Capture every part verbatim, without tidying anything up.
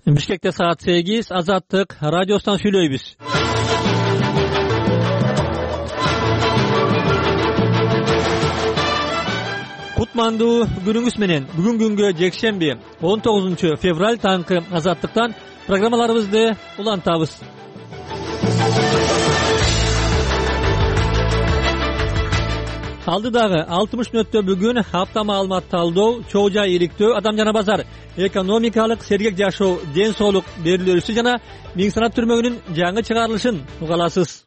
Бишкекте саат сегиз, Азаттык радиосунан сүйлөйбүз. Кутмандуу күнүңүз менен. Бүгүн күнгө жекшемби, он тогузунчу февраль таңкы Азаттыктан программаларыбызды улантабыз. Алдыдагы алтымыш мүнөттө бүгүн апта маалымат талдоо, чоо жай иликтөө, адам жана базар, экономикалык сергек жашоо, ден соолук берүүлөрүсү жана миң санат түрмөгүнүн жаңы чыгарылышын угаласыз.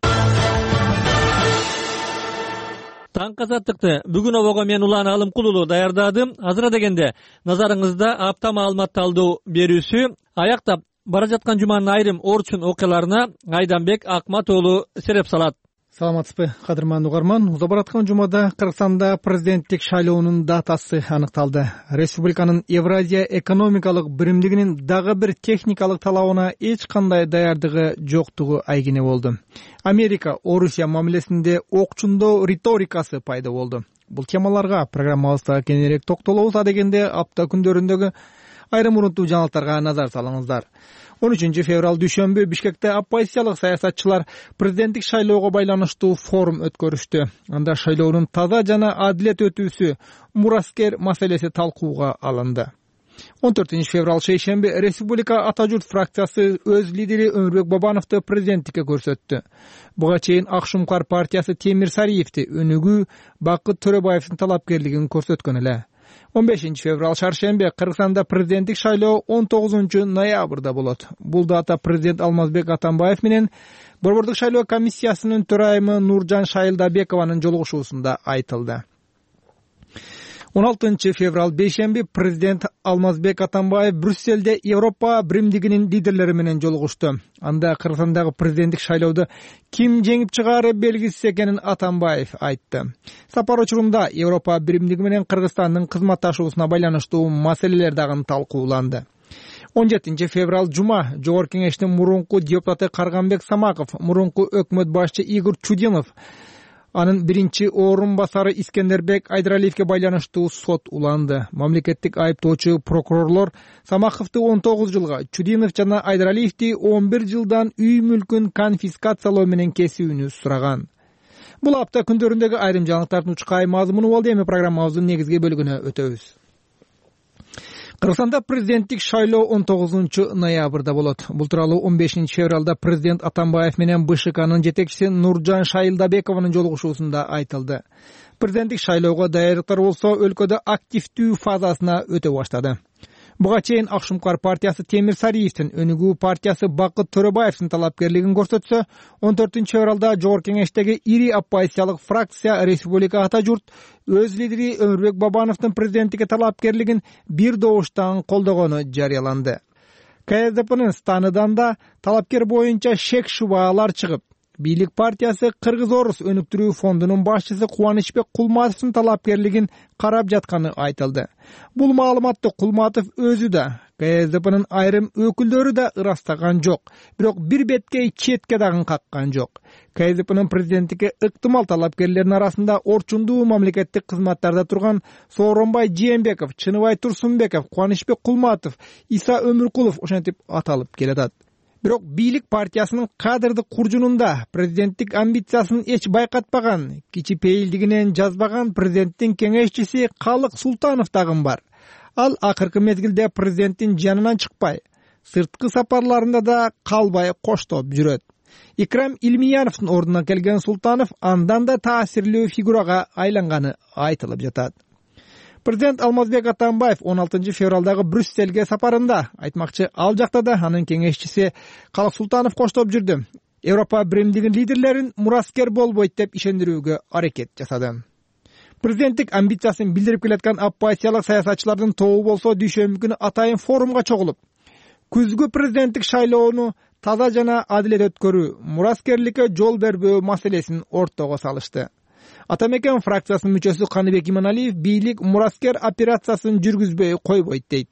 Таңкы Азаттыкты бүгүн обого мен Улан Алымкулулу даярдадым. Азыра дегенде назарыңызда апта маалымат талдоо берүүсү аяктап бара жаткан жуманын айрым орчун окуяларына Айданбек Акматоолу сереп салат. Саламатсызбы, кадырман угарман. Уза бараткан жумада Кыргызстанда президенттик шайлоонун датасы аныкталды. Республиканын Евразия экономикалык биримдигинин дагы бир техникалык талабына эч кандай даярдыгы жоктугу айгине болду. Америка Орусия мамилесинде окчундоо риторикасы пайда болду. Бул темаларга программабызда кененирээк токтолобуз. А дегенде апта күндөрүндөгү айрым урунтуу жаңылыктарга назар салыңыздар. он үчүнчү февраль дүйшөмбү Бишкекте оппозициялык саясатчылар президенттик шайлоого байланыштуу форум өткөрүштү. Анда шайлоонун таза жана адилет өтүүсү, мураскер маселеси талкууга алынды. он төртүнчү февраль шейшемби Республика Ата журт фракциясы өз лидери Өмүрбек Бабановду президенттикке көрсөттү. Буга чейин Акшумкар партиясы Темир Сариевди өнүгүү, Бакыт Төрөбаевдин талапкерлигин көрсөткөн эле. он бешинчи февраль шаршемби Кыргызстанда президенттик шайлоо он тогузунчу ноябрда болот. Бул дата президент Алмазбек Атамбаев менен Борбордук шайлоо комиссиясынын төрайымы Нуржан Шайылдабекованын жолугушуусунда айтылды. он алтынчы февраль бейшемби президент Алмазбек Атамбаев Брюсселде Европа биримдигинин лидерлери менен жолугушту. Анда Кыргызстандагы президенттик шайлоодо ким жеңип чыгаары белгисиз экенин Атамбаев айтты. Сапар учурунда Европа биримдиги менен Кыргызстандын кызматташуусуна байланыштуу маселелер дагы талкууланды. он жетинчи февраль жума Жогорку кеңештин мурунку депутаты Карганбек Самаков, мурунку өкмөт башчы Игорь Чудинов, анын биринчи орун басары Искендербек Айдаралиевге байланыштуу сот уланды. Мамлекеттик айыптоочу прокурорлор Самаковду он тогуз жылга, Чудинов жана Айдаралиевди он бир жылдан үй мүлкүн конфискациялоо менен кесүүнү сураган. Бул апта күндөрүндөгү айрым жаңылыктардын учкай мазмуну болду. Эми программабыздын негизги бөлүгүнө өтөбүз. Кыргызстанда президенттик шайлоо он тогузунчу ноябрда болот. Бул тууралуу он бешинчи февралда президент Атамбаев менен БШКнын жетекчиси Нуржан Шайылдабекованын жолугушуусунда айтылды. Президенттик шайлоого даярдыктар болсо өлкөдө активдүү фазасына өтө баштады. Буга чейин Акшумкар партиясы Темир Сариевдин, өнүгүү партиясы Бакыт Төрөбаевдин талапкерлигин көрсөтсө, он төртүнчү февралда Жогорку кеңештеги ири оппозициялык фракция Республика Ата журт өз лидери Өмүрбек Бабановдун президенттикке талапкерлигин бир добуштан колдогону жарыяланды. КСДПнын станыдан да талапкер боюнча шек шубаалар чыгып, бийлик партиясы Кыргыз-Орус өнүктүрүү фондунун башчысы Кубанычбек Кулматовдун талапкерлигин карап жатканы айтылды. Бул маалыматты Кулматов өзү да, КСДПнын айрым өкүлдөрү да ырастаган жок, бирок бир бетке четке дагы каккан жок. КСДПнын президенттикке ыктымал талапкерлердин арасында орчундуу мамлекеттик кызматтарда турган Сооронбай Жээнбеков, Чыныбай Турсунбеков, Кубанычбек Кулматов, Иса Өмүркулов ошентип аталып келатат. Бирок бийлик партиясынын кадрдык куржунунда президенттик амбициясын эч байкатпаган, кичи пейилдигинен жазбаган президенттин кеңешчиси Калык Султанов дагы бар. Ал акыркы мезгилде президенттин жанынан чыкпай, сырткы сапарларында да калбай коштоп жүрөт. Икрам Илмияновдун ордуна келген Султанов андан да таасирлүү фигурага айланганы айтылып жатат. Президент Алмазбек Атамбаев он алтынчы февралдагы Брюсселге сапарында, айтмакчы, ал жакта да анын кеңешчиси Калык Султанов коштоп жүрдү. Европа биримдигинин лидерлерин мураскер болбойт деп ишендирүүгө аракет жасады. Президенттик амбициясын билдирип келаткан оппозициялык саясатчылардын тобу болсо дүйшөмбү күнү атайын форумга чогулуп, күзгү президенттик шайлоону таза жана адилет өткөрүү, мураскерликке жол бербөө маселесин ортого салышты. Атамекен фракциясынын мүчөсү Каныбек Иманалиев бийлик мураскер операциясын жүргүзбөй койбойт дейт.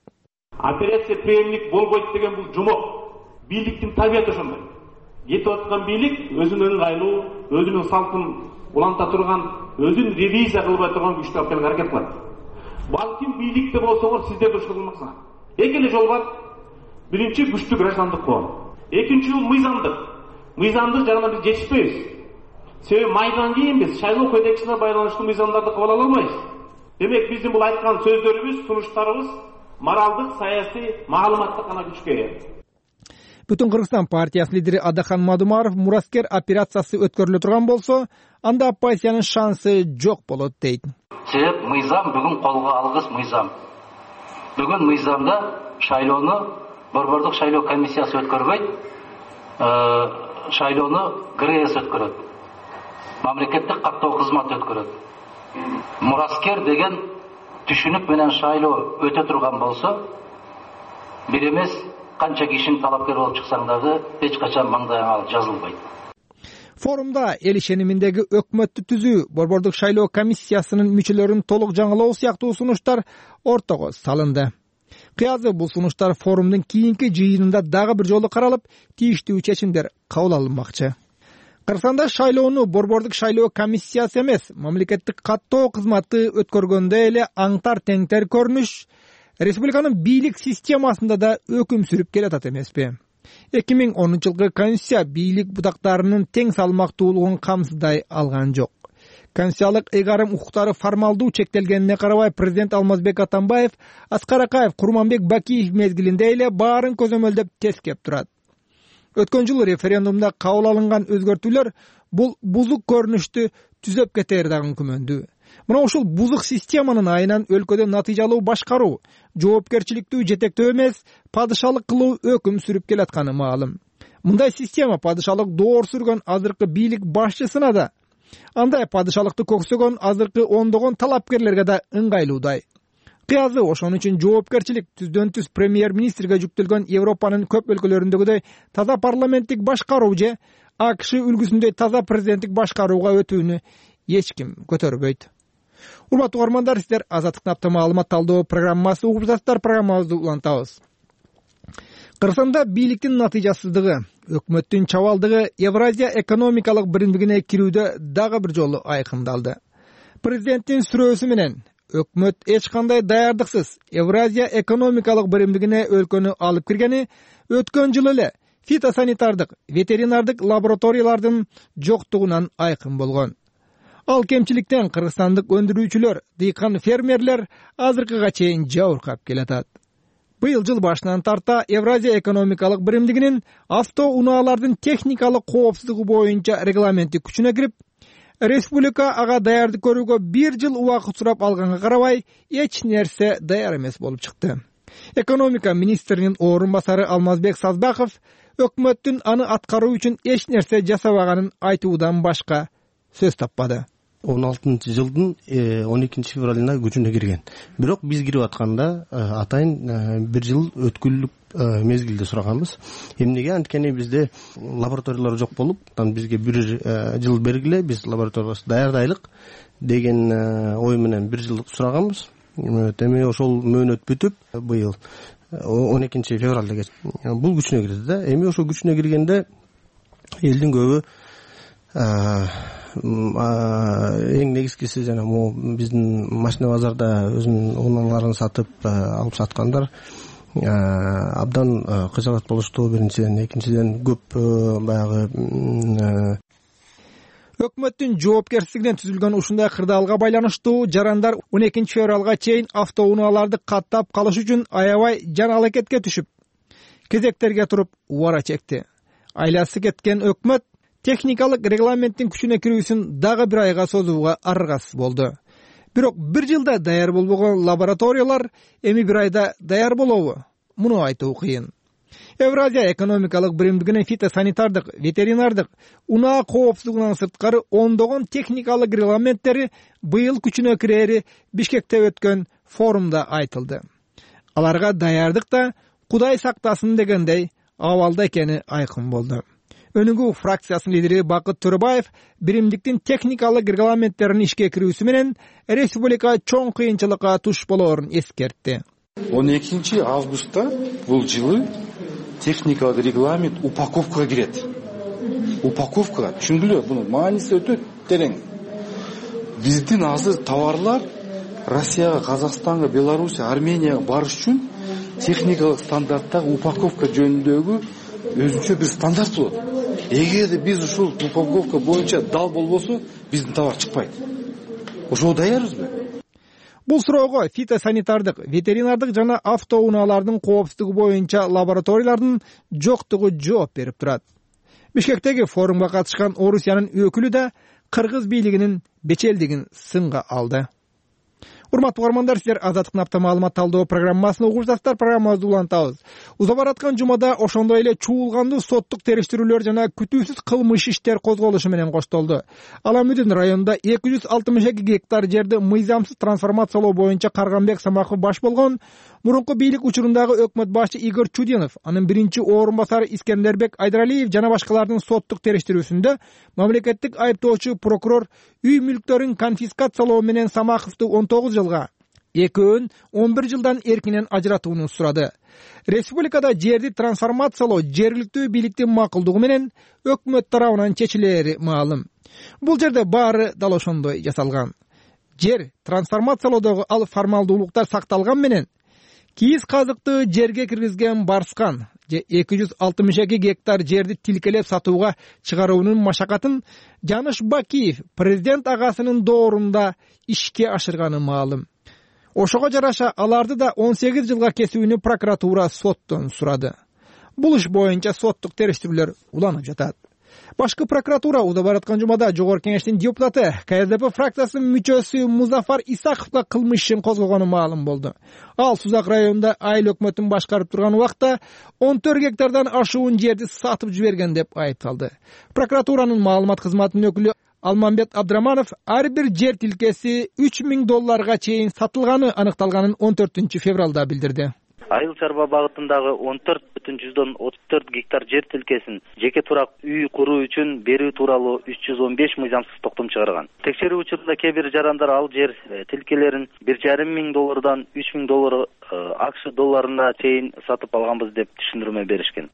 Операция преемник болбойт деген бул жумок. Бийликтин табияты ошондой. Кетип аткан бийлик өзүнүн ыңгайлуу, өзүнүн салтын уланта турган, өзүн ревизия кылбай турган күчтү алып келүүгө аракет кылат. Балким бийликте болсоңор сиздер ушул кылмаксыңар. Эки эле жол бар. биринчи күчтүү граждандык коом. Экинчи бул мыйзамдык. Мыйзамдык жагынан биз жетишпейбиз. Себеби майдан кийин биз шайлоо кодексине байланыштуу мыйзамдарды кабыл ала албайбыз. Демек биздин бул айткан сөздөрүбүз, сунуштарыбыз моралдык, саясий, маалыматтык гана күчкө ээ. Бүтүн Кыргызстан партиясынын лидери Адахан Мадумаров мураскер операциясы өткөрүлө турган болсо, анда оппозициянын шансы жок болот дейт. Себеп мыйзам бүгүн колго алгыс мыйзам. Бүгүн мыйзамда шайлоону борбордук шайлоо комиссиясы өткөрбөйт, шайлоону ГРЭС өткөрөт. Мамлекеттик каттоо кызматы өткөрөт. Мураскер деген түшүнүк менен шайлоо өтө турган болсо, бир эмес канча кишинин талапкер болуп чыксаң дагы эч качан маңдайыңа жазылбайт. Форумда эл ишениминдеги өкмөттү түзүү, борбордук шайлоо комиссиясынын мүчөлөрүн толук жаңылоо сыяктуу сунуштар ортого салынды. Кыязы бул сунуштар форумдун кийинки жыйынында дагы бир жолу каралып, тийиштүү чечимдер кабыл алынмакчы. Кыргызстанда шайлоону борбордук шайлоо комиссиясы эмес, мамлекеттик каттоо кызматы өткөргөндө эле аңтар теңтер көрүнүш республиканын бийлик системасында да өкүм сүрүп келатат эмеспи? эки миң онунчу жылкы конституция бийлик бутактарынын тең салмактуулугун камсыздай алган жок. Конституциялык ыйгарым укуктары формалдуу чектелгенине карабай, президент Алмазбек Атамбаев, Аскар Акаев, Курманбек Бакиев мезгилинде эле баарын көзөмөлдөп тескеп турат. Өткөн жылы референдумда кабыл алынган өзгөртүүлөр бул бузук көрүнүштү түзөп кетери дагы күмөндүү. Мына ушул бузук системанын айынан өлкөдө натыйжалуу башкаруу, жоопкерчиликтүү жетектөө эмес, падышалык кылуу өкүм сүрүп келатканы маалым. Мындай система падышалык доор сүргөн азыркы бийлик башчысына да, андай падышалыкты көксөгөн азыркы ондогон талапкерлерге да ыңгайлуудай. Кыязы ошон үчүн жоопкерчилик түздөн түз премьер-министрге жүктөлгөн Европанын көп өлкөлөрүндөгүдөй таза парламенттик башкаруу же АКШ үлгүсүндөй таза президенттик башкарууга өтүүнү эч ким көтөрбөйт. Урматтуу угармандар, сиздер Азаттыктын апта маалымат талдоо программасы угуп жатасыздар. Программабызды улантабыз. Кыргызстанда бийликтин натыйжасыздыгы, өкмөттүн чабалдыгы Евразия экономикалык биримдигине кирүүдө дагы бир жолу айкындалды. Президенттин сүрөөсү менен өкмөт эч кандай даярдыксыз Евразия экономикалык биримдигине өлкөнү алып киргени өткөн жылы эле фитосанитардык, ветеринардык лабораториялардын жоктугунан айкын болгон. Ал кемчиликтен кыргызстандык өндүрүүчүлөр, дыйкан фермерлер азыркыга чейин жабыркап келатат. Быйыл жыл башынан тарта Евразия экономикалык биримдигинин автоунаалардын техникалык коопсуздугу боюнча регламенти күчүнө кирип, республика ага даярдык көрүүгө бир жыл убакыт сурап алганга карабай, эч нерсе даяр эмес болуп чыкты. Экономика министринин орун басары Алмазбек Сазбаков өкмөттүн аны аткаруу үчүн эч нерсе жасабаганын айтуудан башка сөз таппады. он алтынчы жылдын он экинчи февралына күчүнө кирген. Бирок биз кирип атканда атайын бир жыл өткүлүк мезгилде сураганбыз. Эмнеге? Анткени бизде лабораториялар жок болуп, бизге бир жыл бергиле, биз лабораториябызды даярдайлык деген ой менен бир жыл сураганбыз. Эми ошол мөөнөт бүтүп, быйыл он экинчи февралда бул күчүнө кирди да. Эми ошол күчүнө киргенде элдин көбү эң негизгиси жана могу биздин машина базарда өзүнүн унааларын сатып алып саткандар абдан кыжаат болушту. Биринчиден, экинчиден көп баягы өкмөттүн жоопкерчилигинен түзүлгөн ушундай кырдаалга байланыштуу жарандар он экинчи февралга чейин автоунааларды каттап калыш үчүн аябай жан алакетке түшүп, кезектерге туруп убара чекти. Айласы кеткен өкмөт техникалык регламенттин күчүнө кирүүсүн дагы бир айга созууга аргасыз болду. Бирок бир жылда даяр болбогон лабораториялар эми бир айда даяр болобу? Муну айтуу кыйын. Евразия экономикалык биримдигинин фитосанитардык, ветеринардык, унаа коопсуздугунан сырткары ондогон техникалык регламенттери быйыл күчүнө кирери Бишкекте өткөн форумда айтылды. Аларга даярдык да Кудай сактасын дегендей абалда экени айкын болду. Өнүгүү фракциясынын лидери Бакыт Төрөбаев биримдиктин техникалык регламенттерин ишке кирүүсү менен республика чоң кыйынчылыкка туш болоорун эскертти. он экинчи августта бул жылы техникалык регламент упаковкага кирет. Упаковкага, түшүндүлөр, бунун мааниси өтө терең. Биздин азыр товарлар Россияга, Казакстанга, Белоруссия, Арменияга барыш үчүн техникалык стандарттагы упаковка жөнүндөгү өзүнчө бир стандарт болот. Эгерде биз ушул упаковка боюнча дал болбосо, биздин товар чыкпайт. Ошого даярбызбы? Бул суроого фитосанитардык, ветеринардык жана автоунаалардын коопсуздугу боюнча лабораториялардын жоктугу жооп берип турат. Бишкектеги форумга катышкан Орусиянын өкүлү да кыргыз бийлигинин бечелдигин сынга алды. Урматтуу угармандар, силер Азаттыктын апта маалымат талдоо программасын угуп жатасыздар. Программабызды улантабыз. Уза бараткан жумада ошондой эле чуулгандуу соттук териштирүүлөр жана күтүүсүз кылмыш иштер козголушу менен коштолду. Аламүдүн районунда эки жүз алтымыш эки гектар жерди мыйзамсыз трансформациялоо боюнча Карганбек Самаков баш болгон мурунку бийлик учурундагы өкмөт башчы Игорь Чудинов, анын биринчи орун басары Искендербек Айдаралиев жана башкалардын соттук териштирүүсүндө мамлекеттик айыптоочу прокурор үй мүлктөрүн конфискациялоо менен Самаковду он тогуз жылга, экөөнүн он бир жылдан эркинен ажыратууну сурады. Республикада жерди трансформациялоо жергиликтүү бийликтин макулдугу менен өкмөт тарабынан чечилери маалым. Бул жерде баары дал ошондой жасалган. Жер трансформациялоодогу ал формалдуулуктар сакталган менен кийиз казыкты жерге киргизген Барскан же эки жүз алтымыш эки гектар жерди тилкелеп сатууга чыгаруунун машакатын Жаныш Бакиев президент агасынын доорунда ишке ашырганы маалым. Ошого жараша аларды да он сегиз жылга кесүүнү прокуратура соттон сурады. Бул иш боюнча соттук териштирүүлөр уланып жатат. Башкы прокуратура уза бараткан жумада Жогорку Кеңештин депутаты КСДП фракциясынын мүчөсү Музафар Исаковго кылмыш ишин козгогону маалым болду. Ал Сузак районунда айыл өкмөтүн башкарып турган убакта он төрт гектардан ашуун жерди сатып жиберген деп айыпталды. Прокуратуранын маалымат кызматынын өкүлү Алмамбет Абдраманов ар бир жер тилкеси үч миң долларга чейин сатылганы аныкталганын он төртүнчү февралда билдирди. Айыл чарба багытындагы он төрт бүтүн жүздөн отуз төрт гектар жер тилкесин жеке турак үй куруу үчүн берүү тууралуу үч жүз он беш мыйзамсыз токтом чыгарган. Текшерүү учурунда кээ бир жарандар ал жер тилкелерин бир жарым миң доллардан үч миң доллар АКШ долларына чейин сатып алганбыз деп түшүндүрмө беришкен.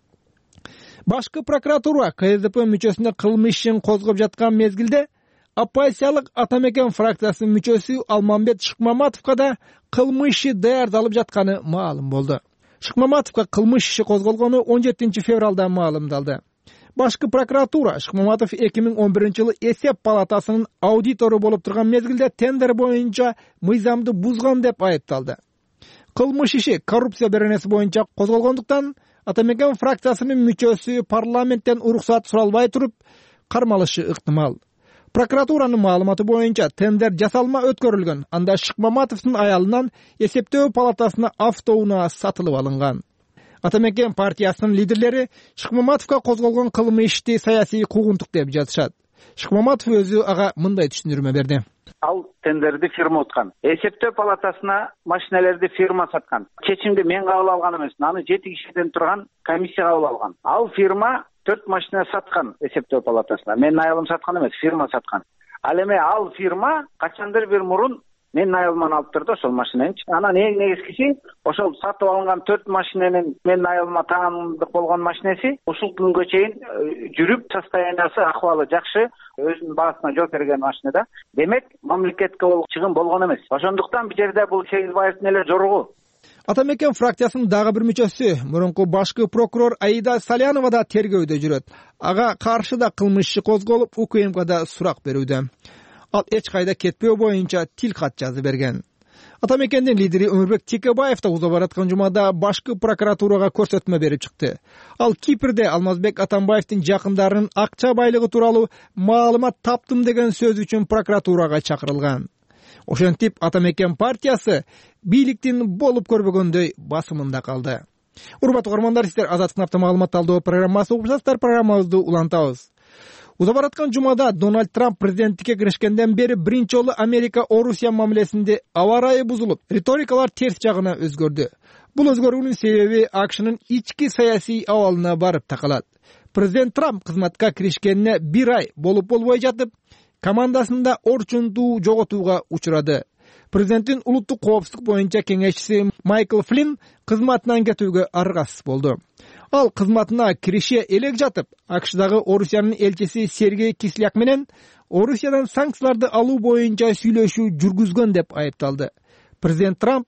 Башкы прокуратура КСДП мүчөсүнө кылмыш ишин козгоп жаткан мезгилде оппозициялык Атамекен фракциясынын мүчөсү Алмамбет Шыкмаматовго да кылмыш иши даярдалып жатканы маалым болду. Шыкмаматовго кылмыш иши козголгону он жетинчи февралда маалымдалды. Башкы прокуратура Шыкмаматов эки миң он биринчи жылы эсеп палатасынын аудитору болуп турган мезгилде тендер боюнча мыйзамды бузган деп айыпталды. Кылмыш иши коррупция беренеси боюнча козголгондуктан Атамекен фракциясынын мүчөсү парламенттен уруксат суралбай туруп кармалышы ыктымал. Прокуратуранын маалыматы боюнча тендер жасалма өткөрүлгөн. Анда Шыкмаматовдун аялынан эсептөө палатасына автоунаа сатылып алынган. Атамекен партиясынын лидерлери Шыкмаматовго козголгон кылмыш ишти саясий куугунтук деп жатышат. Шыкмаматов өзү ага мындай түшүндүрмө берди. Ал тендерди фирма уткан. Эсептөө палатасына машинелерди фирма саткан. Чечимди мен кабыл алган эмес, аны жети кишиден турган комиссия кабыл алган. Ал фирма төрт машина саткан эсептөө палатасына. Менин аялым саткан эмес, фирма саткан. Ал эми ал фирма качандыр бир мурун менин аялыман алып турду ошол машинени. Анан эң негизгиси ошол сатып алынган төрт машиненин менин аялыма таандык болгон машинеси ушул күнгө чейин жүрүп, состояниясы, акыбалы жакшы, өзүнүн баасына жооп берген машина да. Демек, мамлекетке ол чыгым болгон эмес. Ошондуктан бул жерде бул Сегизбаевдин эле жоругу. Атамекен фракциясынын дагы бир мүчөсү, мурунку башкы прокурор Аида Салянова да тергөөдө жүрөт. Ага каршы да кылмыш иши козголуп, УКМКда сурак берүүдө. Ал эч кайда кетпөө боюнча тил кат жазып берген. Атамекендин лидери Өмүрбек Текебаев да уза бараткан жумада башкы прокуратурага көрсөтмө берип чыкты. Ал Кипрде Алмазбек Атамбаевдин жакындарынын акча байлыгы тууралуу маалымат таптым деген сөз үчүн прокуратурага чакырылган. Ошентип Атамекен партиясы бийликтин болуп көрбөгөндөй басымында калды. Урматтуу угармандар, сиздер Азаттыктын апта маалымат талдоо программасы угуп жатасыздар. Программабызды улантабыз. Уза бараткан жумада Дональд Трамп президенттикке киришкенден бери биринчи жолу Америка Орусия мамилесинде аба ырайы бузулуп, риторикалар терс жагына өзгөрдү. Бул өзгөрүүнүн себеби АКШнын ички саясий абалына барып такалат. Президент Трамп кызматка киришкенине бир ай болуп болбой жатып, командасында орчунтуу жоготууга учурады. Президенттин улуттук коопсуздук боюнча кеңешчиси Майкл Флинн кызматынан кетүүгө аргасыз болду. Ал кызматына кирише элек жатып, АКШдагы Орусиянын элчиси Сергей Кисляк менен Орусиядан санкцияларды алуу боюнча сүйлөшүү жүргүзгөн деп айыпталды. Президент Трамп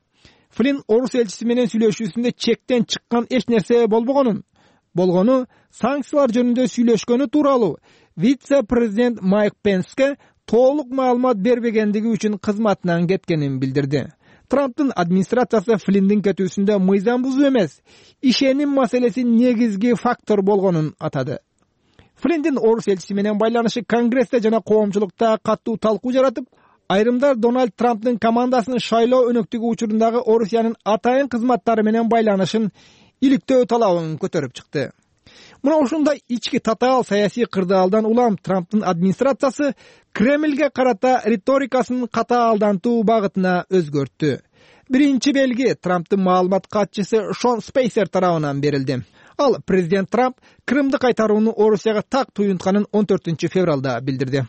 Флинн орус элчиси менен сүйлөшүүсүндө чектен чыккан эч нерсе болбогонун, болгону санкциялар жөнүндө сүйлөшкөнү тууралуу вице-президент Майк Пенске толук маалымат бербегендиги үчүн кызматынан кеткенин билдирди. Трамптын администрациясы Флинндин кетүүсүндө мыйзам бузуу эмес, ишеним маселеси негизги фактор болгонун атады. Флинндин орус элчиси менен байланышы Конгрессте жана коомчулукта катуу талкуу жаратып, айрымдар Дональд Трамптын командасын шайлоо өнөктүгү учурундагы Орусиянын атайын кызматтары менен байланышын иликтөө талабын көтөрүп чыкты. Мына ушундай ички татаал саясий кырдаалдан улам Трамптын администрациясы Кремльге карата риторикасын катаалдантуу багытына өзгөрттү. Биринчи белги Трамптын маалымат катчысы Шон Спейсер тарабынан берилди. Ал президент Трамп Крымды кайтарууну Орусияга так туюнтканын он төртүнчү февралда билдирди.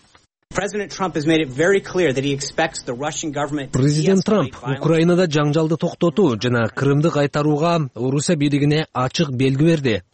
Президент Трамп Украинада жаңжалды токтотуу жана Крымды кайтарууга Орусия бийлигине ачык белги берди.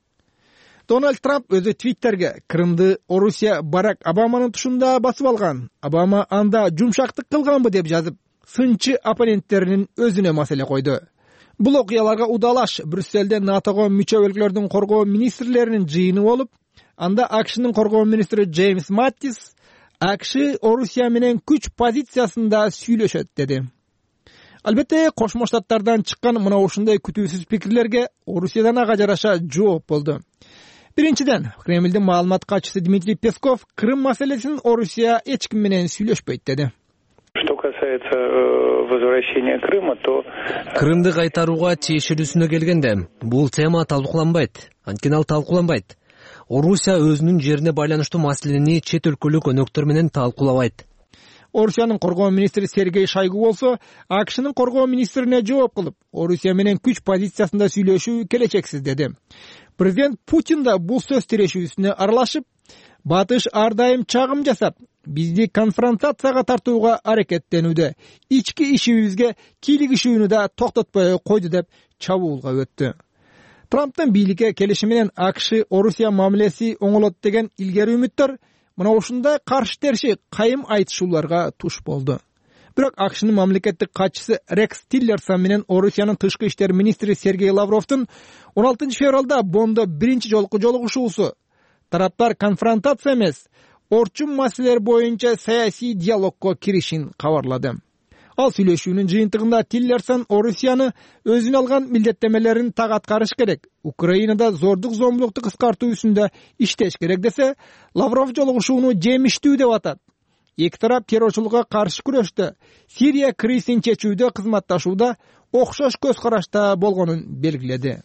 Дональд Трамп өзү Твиттерге Крымды Орусия Барак Обаманын тушунда басып алган. Обама анда жумшактык кылганбы деп жазып, сынчы оппоненттеринин өзүнө маселе койду. Бул окуяларга удалаш Брюсселде НАТОго мүчө өлкөлөрдүн коргоо министрлеринин жыйыны болуп, анда АКШнын коргоо министри Джеймс Маттис АКШ Орусия менен күч позициясында сүйлөшөт деди. Албетте, Кошмо Штаттардан чыккан мына ушундай күтүүсүз пикирлерге Орусиядан ага жараша жооп болду. Биринчиден, Кремльдин маалымат катчысы Дмитрий Песков Крым маселесин Орусия эч ким менен сүйлөшпөйт деди. Что касается возвращения Крыма, то Крымды кайтарууга тиешелүүсүнө келгенде, бул тема талкууланбайт. Анткени ал талкууланбайт. Орусия өзүнүн жерине байланыштуу маселени чет өлкөлүк өнөктөр менен талкуулабайт. Орусиянын коргоо министри Сергей Шойгу болсо, АКШнын коргоо министрине жооп кылып, Орусия менен күч позициясында сүйлөшүү келечексиз деди. Президент Путин да бул сөз тирешүүсүнө аралашып, батыш ар дайым чагым жасап, бизди конфронтацияга тартууга аракеттенүүдө, ички ишибизге кийлигишүүнү да токтотпой койду деп чабуулга өттү. Трамптын бийликке келиши менен АКШ Орусия мамилеси оңолот деген илгери үмүттөр мына ушундай каршы терши кайым айтышууларга туш болду. Бирок АКШнын мамлекеттик катчысы Рекс Тиллерсон менен Орусиянын тышкы иштер министри Сергей Лавровдун он алтынчы февралда Бондо биринчи жолку жолугушуусу тараптар конфронтация эмес, орчун маселелер боюнча саясий диалогко киришин кабарлады. Ал сүйлөшүүнүн жыйынтыгында Тиллерсон Орусияны өзүнө алган милдеттемелерин так аткарыш керек, Украинада зордук зомбулукту кыскартуу үстүндө иштеш керек десе, Лавров жолугушууну жемиштүү деп атат. Эки тарап террорчулукка каршы күрөштө, Сирия кризисин чечүүдө кызматташууда окшош көз карашта болгонун белгиледи.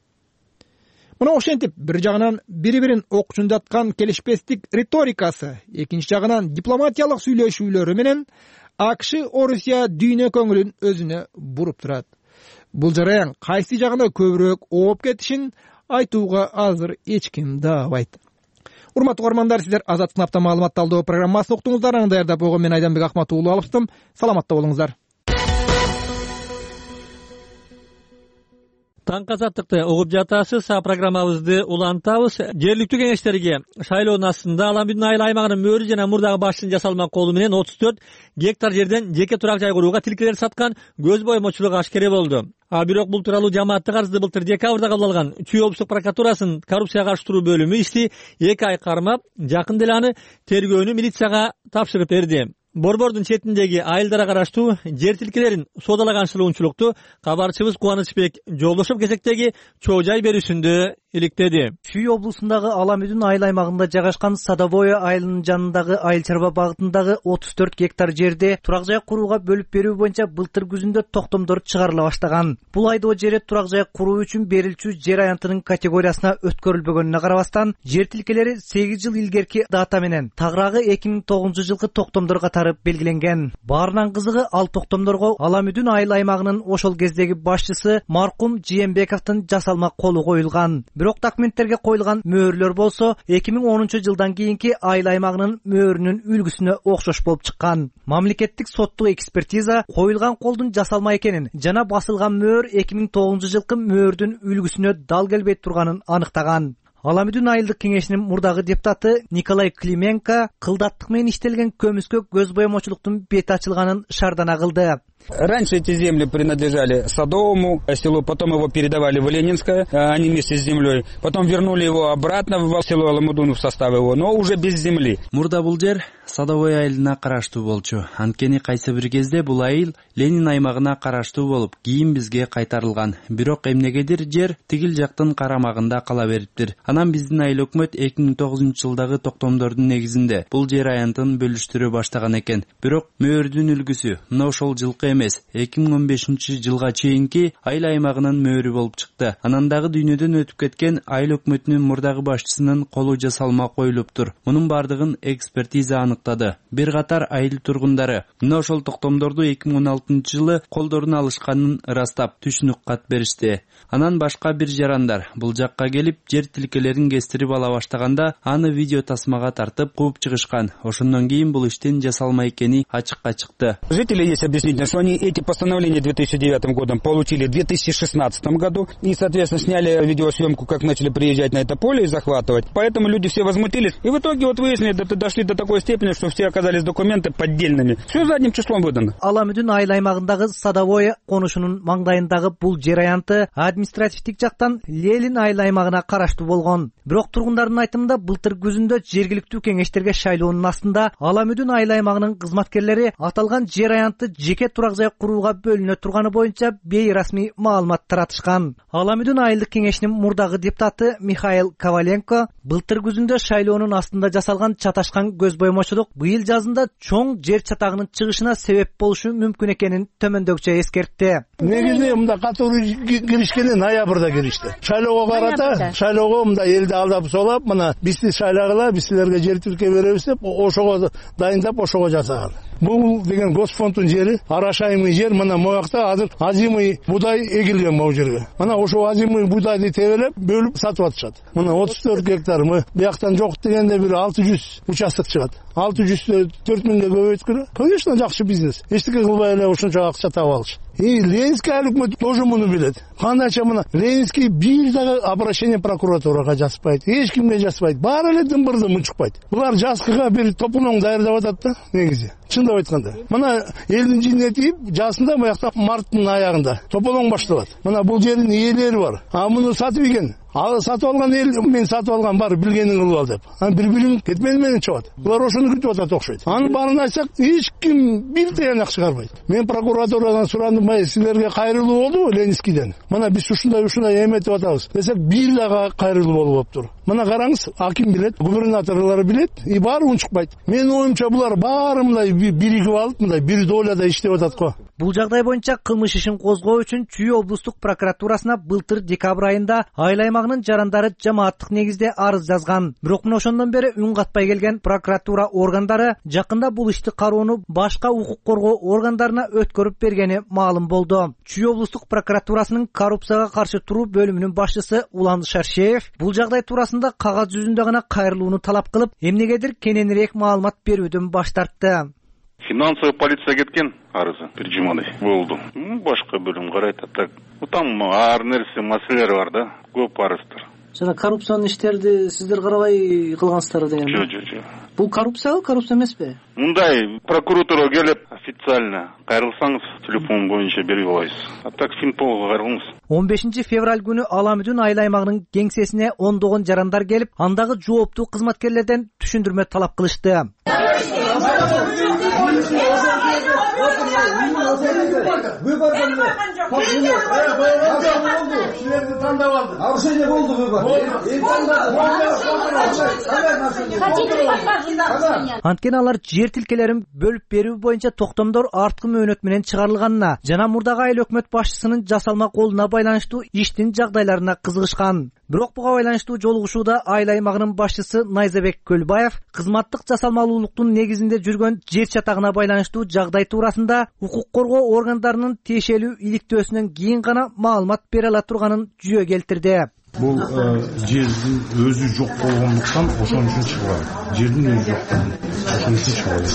Мына ошентип, бир жагынан бири-бирин окчундаткан келишпестик риторикасы, экинчи жагынан дипломатиялык сүйлөшүүлөрү менен АКШ Орусия дүйнө көңүлүн өзүнө буруп турат. Бул жараян кайсы жагына көбүрөөк ооп кетишин айтууга азыр эч ким даабайт. Урматтуу көрөрмандар, сиздер Азаттык апта маалымат талдоо программасын уктуңуздар. Аны даярдап койгон мен Айданбек Акматуулу алыптым. Саламатта болуңуздар. Таң азаттыкты угуп жатасыз. Программабызды улантабыз. Жергиликтүү кеңештерге шайлоонун астында Аламүдүн айыл аймагынын мөөрү жана мурдагы башчынын жасалма колу менен отуз төрт гектар жерден жеке турак жай курууга тилкелер саткан көз боемочулук ашкере болду. А бирок бул тууралуу жамааттык арызды былтыр декабрда кабыл алган Чүй облустук прокуратурасынын коррупцияга каршы туруу бөлүмү ишти эки ай кармап, жакында эле аны тергөөнү милицияга тапшырып берди. Борбордун четиндеги айылдарга караштуу жер тилкелерин соодалаган шылуунчулукту кабарчыбыз Кубанычбек Жолдошов кезектеги чоо жай берүүсүндө иликтеди. Чүй облусундагы Аламүдүн айыл аймагында жайгашкан Садовое айылынын жанындагы айыл чарба багытындагы отуз төрт гектар жерде турак жай курууга бөлүп берүү боюнча былтыр күзүндө токтомдор чыгарыла баштаган. Бул айдоо жери турак жай куруу үчүн берилчү жер аянтынын категориясына өткөрүлбөгөнүнө карабастан, жер тилкелери сегиз жыл илгерки дата менен тагыраагы эки миң тогузунчу жылкы токтомдорго белгиленген. Баарынан кызыгы ал токтомдорго Аламүдүн айыл аймагынын ошол кездеги башчысы маркум Жиембековдун жасалма колу коюлган. Бирок документтерге коюлган мөөрлөр болсо эки миң онунчу жылдан кийинки айыл аймагынын мөөрүнүн үлгүсүнө окшош болуп чыккан. Мамлекеттик соттук экспертиза коюлган колдун жасалма экенин жана басылган мөөр эки миң тогузунчу жылкы мөөрдүн үлгүсүнө дал келбей турганын аныктаган. Ала Мүдүн айылдык кеңешинин мурдагы депутаты Николай Клименко кылдаттык менен иштелген көмүскө көз боемочулуктун бети ачылганын шаардана кылды. Раньше эти земли принадлежали Садовому селу, потом его передавали в Ленинское, они вместе с землей, потом вернули его обратно в село Аламудун в состав его, но уже без земли. Мурда бул жер Садовой айылына караштуу болчу. Анткени кайсы бир кезде бул айыл Ленин аймагына караштуу болуп, кийин бизге кайтарылган. Бирок эмнегедир жер тигил жактын карамагында кала бериптир. Анан биздин айыл өкмөт эки миң тогузунчу жылдагы токтомдордун негизинде бул жер аянтын бөлүштүрө баштаган экен. Бирок мөөрдүн үлгүсү мына ошол жылкы эмес, эки миң он бешинчи жылга чейинки айыл аймагынын мөөрү болуп чыкты. Анан дагы дүйнөдөн өтүп кеткен айыл өкмөтүнүн мурдагы башчысынын колу жасалма коюлуптур. Мунун бардыгын экспертиза аныктады. Бир катар айыл тургундары мына ошол токтомдорду эки миң он алтынчы жылы колдоруна алышканын ырастап түшүнүк кат беришти. Анан башка бир жарандар бул жакка келип жер тилкелерин кестирип ала баштаганда аны видео тасмага тартып кууп чыгышкан. Ошондон кийин бул иштин жасалма экени ачыкка чыкты. Жители есть объяснительно, что они эти постановления две тысячи девятым годом получили в две тысячи шестнадцатом году и, соответственно, сняли видеосъемку, как начали приезжать на это поле и захватывать. Поэтому люди все возмутились. И в итоге вот выяснили, это дошли до такой степени, что все оказались документы поддельными. Все задним числом выдано. Ала Мүдүн айыл аймагындагы Садовое конушунун маңдайындагы бул жер аянты административдик жактан Ленин айыл аймагына караштуу болгон. Бирок тургундардын айтымында былтыр күзүндө жергиликтүү кеңештерге шайлоонун астында Ала Мүдүн айыл аймагынын кызматкерлери аталган жер аянтты жеке турак жай курууга бөлүнө турганы боюнча бейрасмий маалымат таратышкан. Ала Мүдүн айылдык кеңешинин мурдагы депутаты Михаил Коваленко былтыр күзүндө шайлоонун астында жасалган чаташкан көз боемочулук быйыл жазында чоң жер чатагынын чыгышына себеп болушу мүмкүн экенин төмөндөгүчө эскертти. Негизи мында катуу киришкени ноябрда киришти. Шайлоого карата, шайлоого мында элди алдап солап, мына бизди шайлагыла, биз силерге жер тилке беребиз деп, ошого дайындап, ошого жасаган. Бул деген госпондун жери, арашайымый жер, мына моякта азыр азимый будай эгилген могу жерге. Мына ошо азимый будайды тебелеп, бөлүп сатып атышат. Мына отуз төрт гектар, мы бияктан жок дегенде бир алты жүз участок чыгат. алты жүздү төрт миңге көбөйткүлө. Конечно, жакшы бизнес. Эчтеке кылбай эле ушунча акча таап алыш. И Ленинский айыл өкмөтү тоже муну билет. Кандайча мына Ленинский бир дагы обращение прокуратурага жазбайт, эч кимге жазбайт. Баары эле дымбырды мунчукпайт. Булар жазкыга бир топуноң даярдап атат да, негизи. Чындап айтканда. Мына элдин жинде тип, жасында буякта марттын аягында топуноң башталат. Мына бул жердин ээлери бар. А муну сатып ийген. Ал сатып алган эл мен сатып алган бар, билгениң кылып ал деп. Аны бири-бириң кетмени менен чыгат. Булар ошону күтүп атат окшойт. Аны баарын айтсак, эч ким бир тыянак чыгарбайт. Мен прокуратурадан сурандым, "Бай, силерге кайрылуу болдубу Ленинскийден? Мына биз ушундай ушундай эметип атабыз." Десек, бир дагы кайрылуу болуп тур. Мына караңыз, аким билет, губернаторлор билет, и баары унчукпайт. Менин оюмча булар баары мындай биригип алып, мындай бир доляда иштеп атат го. Бул жагдай боюнча кылмыш ишин козгоо үчүн Чүй облустук прокуратурасына былтыр декабрь айында айыл аймагынын жарандары жамааттык негизде арыз жазган. Бирок мына ошондон бери үн катпай келген прокуратура органдары жакында бул ишти кароону башка укук коргоо органдарына өткөрүп бергени маалым болду. Чүй облустук прокуратурасынын коррупцияга каршы туруу бөлүмүнүн башчысы Улан Шаршеев бул жагдай туурасында кагаз жүзүндө гана кайрылууну талап кылып, эмнегедир кененирээк маалымат берүүдөн баш тартты. Финансовый полиция кеткен арызы Перджимонович болду. Башка бөлүм карайт, так. Там ар нерсе маселелер бар да, көп арыздар. Жана коррупциянын иштерди сиздер карабай кылгансыздар деген. Жок, жок, жок. Бул коррупция, коррупция эмеспи? Мындай прокуратурага келип официально кайрылсаңыз, телефон боюнча берип аласыз. А так Финполго кайрылыңыз. он бешинчи февраль күнү Ала Мүдүн айыл аймагынын кеңсесине ондогон жарандар келип, андагы жооптуу кызматкерлерден түшүндүрмө талап кылышты. Выбордан силерди тандап алды. Нарушение болду выбор. Анткени алар жер тилкелерин бөлүп берүү боюнча токтомдор арткы мөөнөт менен чыгарылганына жана мурдагы айыл өкмөт башчысынын жасалма колуна байланыштуу иштин жагдайларына кызыгышкан. Бирок буга байланыштуу жолугушууда айыл аймагынын башчысы Найзабек Көлбаев кызматтык жасалмалуулуктун негизинде жүргөн жер чатагына байланыштуу жагдай туурасында укук коргоо органдарынын тиешелүү иликтөөсүнөн кийин гана маалымат бере ала турганын жүйө келтирди. Бул жердин өзү жок болгондуктан ошон үчүн чыгып. Жердин өзү жок. Ошон үчүн чыгып.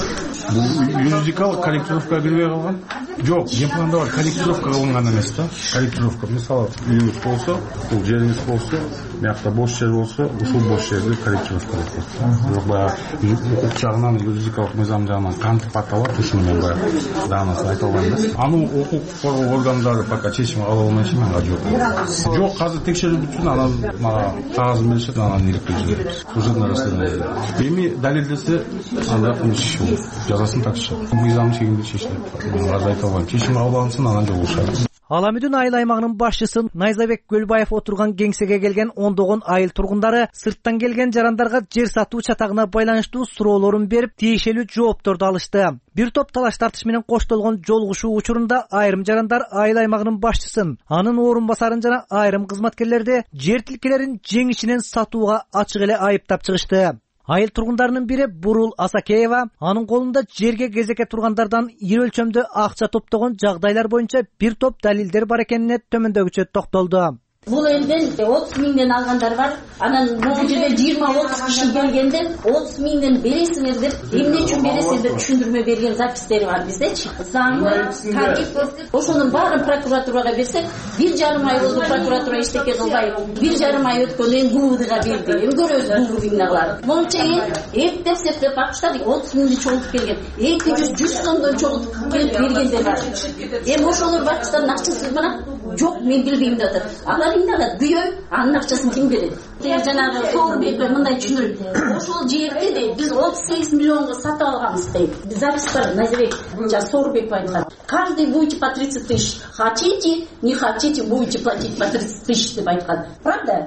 бул юридикалык корректировка кирбей калган жок. Генпланда бар корректировка кылынган эмес да. Корректировка мисалы үйүңүз болсо, бул жериңиз болсо, биякта бош жер болсо, ушул бош жерди корректировка кылат. Бирок баягы укук жагынан, юридикалык мыйзам жагынан кантип аталат, ушуну мен баягы даанасы айта албайм эмес. Аны укук коргоо органдары пока чечим ала албайт менга жок. Жок, азыр текшерүү бүтүн, анан мага кагазын беришет, анан иликтирип жиберебиз. Служебный расследование. Эми далилдесе, анда кылмыш иши болот. Жазасын тартышат. Мыйзам чегинде чечилет. Азыр айта албайм. Чечим кабыл алынсын, анан жолугушат. Ала Мүдүн айыл аймагынын башчысы Найзабек Көлбаев отурган кеңсеге келген ондогон айыл тургундары сырттан келген жарандарга жер сатуу чатагына байланыштуу суроолорун берип, тиешелүү жоопторду алышты. Бир топ талаш тартыш менен коштолгон жолугушуу учурунда айрым жарандар айыл аймагынын башчысын, анын орун басарын жана айрым кызматкерлерди жер тилкелерин жеңишинен сатууга ачык эле айыптап чыгышты. Айыл тургундарынын бири Бурул Асакеева анын колунда жерге кезекке тургандардан ири өлчөмдө акча топтогон жагдайлар боюнча бир топ далилдер бар экенине төмөндөгүчө токтолду. Бул элден отуз миңден алгандар бар. Анан бул жерде жыйырма отуз киши келгенде отуз миңден бересиңер деп, эмне үчүн бересиңер деп түшүндүрмө берген запистери бар биздечи. Заңы, тариф, ошонун баарын прокуратурага берсек, бир жарым ай болду прокуратура иштеке кылбай, бир жарым ай өткөндөн ГУВДга берди. Эми көрөбүз ГУВД кылат. Монча эптеп септеп бакыштар отуз миңди чогултуп келген. эки жүз жүз сомдон чогултуп келип бергендер бар. Эми ошолор бакыштардын акчасы менен жок, мен билбейм деп атат. Аларыңда күйөө, анын акчасын ким берет? Жанагы Соорбек мындай түшүндүрүп, ошол жерди де биз отуз сегиз миллионго сатып алганбыз дейт. Запись бар, Назарбек, жа Соорбек айткан. Каждый будете по тридцать тысяч. Хотите, не хотите, будете платить по тридцать тысяч деп айткан. Правда?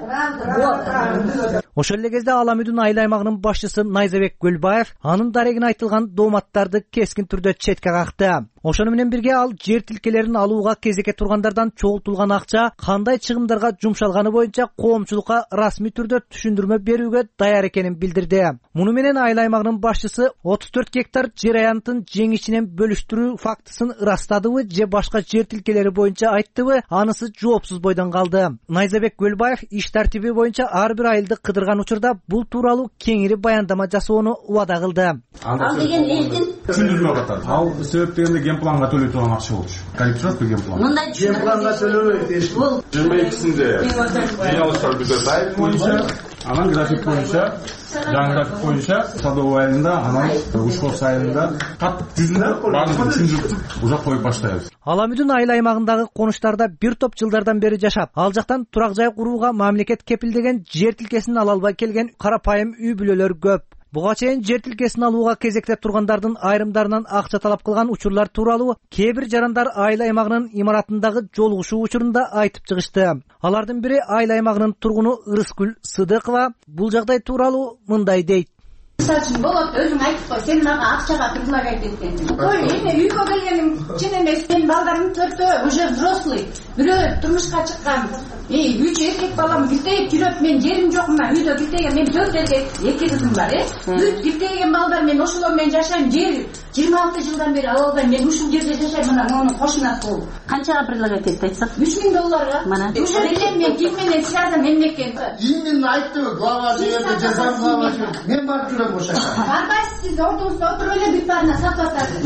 Правда. Ошол эле кезде Ала Мүдүн айыл аймагынын башчысы Найзабек Көлбаев анын дарегине айтылган дооматтарды кескин түрдө четке какты. Ошону менен бирге ал жер тилкелерин алууга кезекке тургандардан чогултулган акча кандай чыгымдарга жумшалганы боюнча коомчулукка расмий түрдө түшүндүрмө берүүгө даяр экенин билдирди. Муну менен айыл аймагынын башчысы отуз төрт гектар жер аянтын жеңишинен бөлүштүрүү фактысын ырастадыбы же башка жер тилкелери боюнча айттыбы, анысы жоопсуз бойдон калды. Найзабек Көлбаев иш тартиби боюнча ар бир айылды кыдырган учурда бул тууралуу кеңири баяндама жасоону убада кылды. Ал деген элдин түшүндүрмө катары. Ал себеп дегенде генпланга төлөй турган акча болчу. Корректировка генплан. Мындай генпланга төлөбөйт. Бул жыйырма экисинде жыйналыштар бүкөт айыл боюнча, анан график боюнча, жаңы график боюнча Садовый айылында, анан Ушков айылында кат жүзүндө баарын түшүндүрүп уже коюп баштайбыз. Ала Мүдүн айыл аймагындагы конуштарда бир топ жылдардан бери жашап, ал жактан турак жай курууга мамлекет кепилдеген жер тилкесин ала албай келген карапайым үй бүлөлөр көп. Буга чейин жер тилкесин алууга кезекте тургандардын айрымдарынан акча талап кылган учурлар тууралуу кээ бир жарандар айыл аймагынын имаратындагы жолугушуу учурунда айтып чыгышты. Алардын бири айыл аймагынын тургуну Ырыскүл Сыдыкова бул жагдай тууралуу мындай дейт. Мисалы болот, өзүң айтып кой, сен мага акчага предлагать эткенсиң. Ой, эми үйгө келгеним чын эмес, менин балдарым төртөө уже взрослый, бирөө турмушка чыккан. И үч эркек балам киртейип жүрөт, мен жерим жок, мына үйдө киртейген, мен төрт эркек, эки кызым бар, э? Үч киртейген балдар, мен ошолор менен жашайм, жер жыйырма алты жылдан бери ала албайм, мен ушул жерде жашайм, мына монун кошунасы болуп. Канчага предлагать этти айтсак? үч миң долларга. Мына. Уже билем мен ким менен связан эмнекен. Именно айтты, глава жерде жазам глава. Мен барып жүрөм ошо. Барбайсыз, сиз ордуңузда отуруп эле бүт баарына сатып атасыз.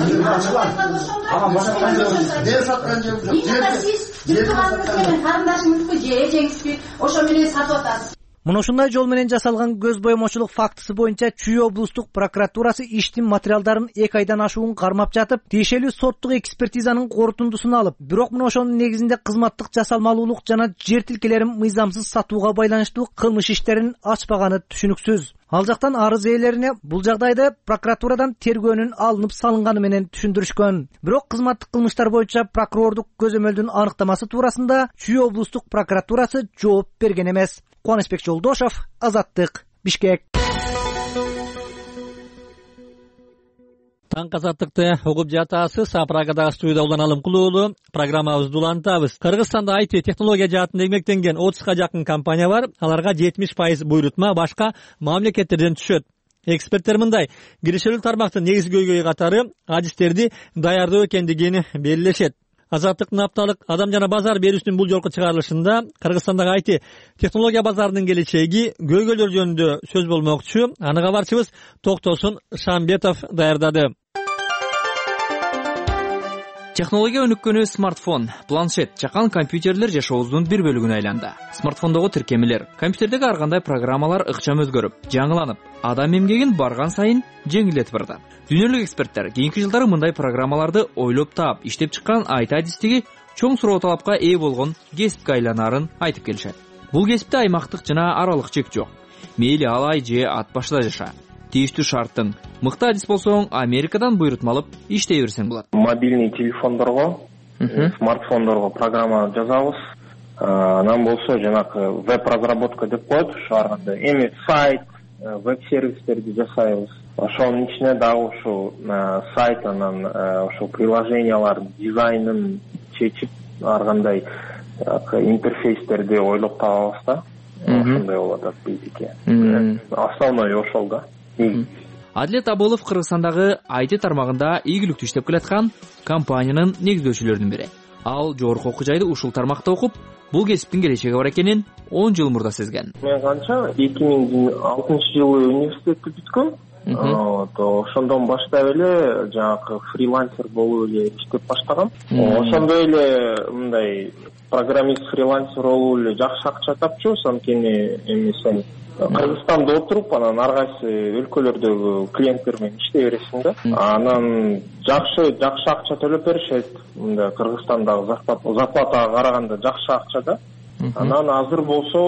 Ага, башка жер саткан жер жок. Именно сиз тууганыңыз менен карындашыңызбы же эжеңизби ошо менен сатып атасыз. Мына ушундай жол менен жасалган көз боемочулук фактысы боюнча Чүй облустук прокуратурасы иштин материалдарын эки айдан ашуун кармап жатып, тиешелүү соттук экспертизанын корутундусун алып, бирок мына ошонун негизинде кызматтык жасалмалуулук жана жер тилкелерин мыйзамсыз сатууга байланыштуу кылмыш иштерин ачпаганы түшүнүксүз. Ал жактан арыз ээлерине бул жагдайды прокуратурадан тергөөнүн алынып салынганы менен түшүндүрүшкөн. Бирок кызматтык кылмыштар боюнча прокурордук көзөмөлдүн аныктамасы туурасында Чүй облустук прокуратурасы жооп берген эмес. Кубанычбек Жолдошов, Азаттык, Бишкек. Таң азаттыкты угуп жатасыз. Прагадагы студияда уланалым кулуулу программабызды улантабыз. Кыргызстанда ай ти технология жаатында эмгектенген отузга жакын компания бар. Аларга жетимиш пайыз буйрутма башка мамлекеттерден түшөт. Эксперттер мындай: киришелүү тармактын негизги көйгөйү катары адистерди даярдоо экендигин белгилешет. Азаттыктын апталык адам жана базар берүүсүнүн бул жолку чыгарылышында Кыргызстандагы ай ти технология базарынын келечеги, көйгөйлөр жөнүндө сөз болмокчу. Аны кабарчыбыз Токтосун Шамбетов даярдады. Технология өнүккөнү смартфон, планшет, чакан компьютерлер жашообуздун бир бөлүгүнө айланды. Смартфондогу тиркемелер, компьютердеги ар кандай программалар ыкчам өзгөрүп, жаңыланып, адам эмгегин барган сайын жеңилдетип барды. Дүйнөлүк эксперттер кийинки жылдары мындай программаларды ойлоп таап, иштеп чыккан айти адистиги чоң суроо талапка ээ болгон кесипке айланаарын айтып келишет. Бул кесипте аймактык жана аралык чек жок. Мейли алай же ат башыда жаша. Тийиштүү шарттың мыкты адис болсоң, Америкадан буйрутма алып иштей берсең болот. Мобильный телефондорго, смартфондорго программа жазабыз. Анан болсо жанакы веб-разработка деп коет, ушу ар кандай эми сайт, веб-сервистерди жасайбыз. Ошонун ичине дагы ушу сайт, анан ошол приложениялардын дизайнын чечип, ар кандай интерфейстерди ойлоп табабыз да. Ошондой болот биздики. Основной ошол да. Адилет Аболов Кыргызстандагы айти тармагында ийгиликтүү иштеп келаткан компаниянын негиздөөчүлөрүнүн бири. Ал жогорку окуу жайды ушул тармакта окуп, бул кесиптин келечеги бар экенин он жыл мурда сезген. Мен канча эки миң алтынчы жылы университетти бүткөм. Ошондон баштап эле жанагы фрилансер болуп эле иштеп баштагам. Ошондой эле мындай программист фрилансер болуп эле жакшы акча тапчубуз, анткени эми сен Кыргызстанда отуруп, анан ар кайсы өлкөлөрдөгү клиенттер менен иштей бересиң да. Анан жакшы жакшы акча төлөп беришет. Мында Кыргызстандагы зарплатага караганда жакшы акча да. Анан азыр болсо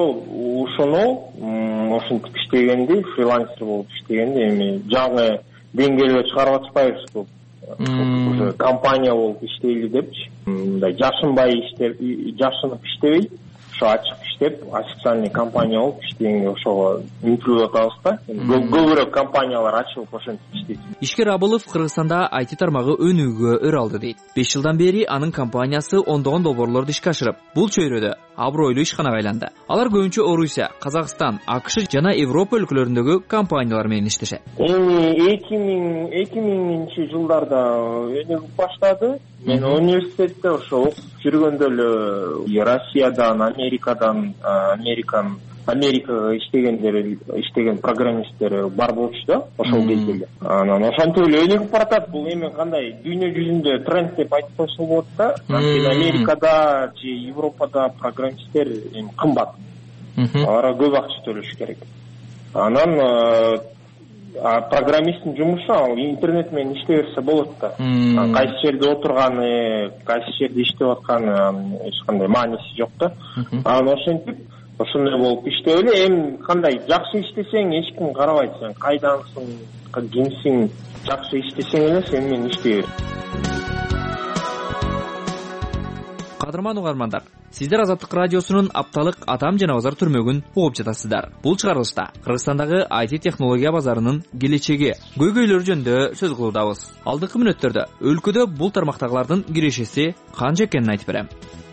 ошону ошентип иштегенди, фрилансер болуп иштегенди эми жаңы деңгээлге чыгарып атпайбызбы? Уже компания болуп иштейли депчи. Мындай жашынбай иштеп, жашынып иштебей, ошо ачык иштеп, официальный компания болуп иштегенге ошого үмүттөнүп атабыз да. Көбүрөөк компаниялар ачылып ошентип иштейт. Ишкер Абылов Кыргызстанда айти тармагы өнүгүүгө өр алды дейт. беш жылдан бери анын компаниясы ондогон долбоорлорду ишке ашырып, бул чөйрөдө абройлуу ишканага айланды. Алар көбүнчө Орусия, Казакстан, АКШ жана Европа өлкөлөрүндөгү компаниялар менен иштешет. Эми эки миң эки миңинчи жылдарда өнүгүп баштады. Мен университетте ошо окуп жүргөндө эле Россиядан, Америкадан, Американ Америкага иштегендер, иштеген программисттер бар болчу да, ошол кезде эле. Анан ошентип эле өнүгүп баратат. Бул эми кандай дүйнө жүзүндө тренд деп айтып койсо болот да. Америкада же Европада программисттер эми кымбат. Аларга көп акча төлөш керек. Анан программисттин жумушу ал интернет менен иштей берсе болот да. Кайсы жерде отурганы, кайсы жерде иштеп атканы эч кандай мааниси жок да. Анан ошентип ошондой болуп иштеп эле эми кандай жакшы иштесең эч ким карабайт, сен кайдансың, кимсиң, жакшы иштесең эле сен менен иштей бер. Кадырман угармандар, сиздер Азаттык радиосунун апталык Атам жана базар түрмөгүн угуп жатасыздар. Бул чыгарылышта Кыргызстандагы айти технология базарынын келечеги, көйгөйлөрү жөнүндө сөз кылуудабыз. Алдыңкы мүнөттөрдө өлкөдө бул тармактагылардын кирешеси канча экенин айтып берем.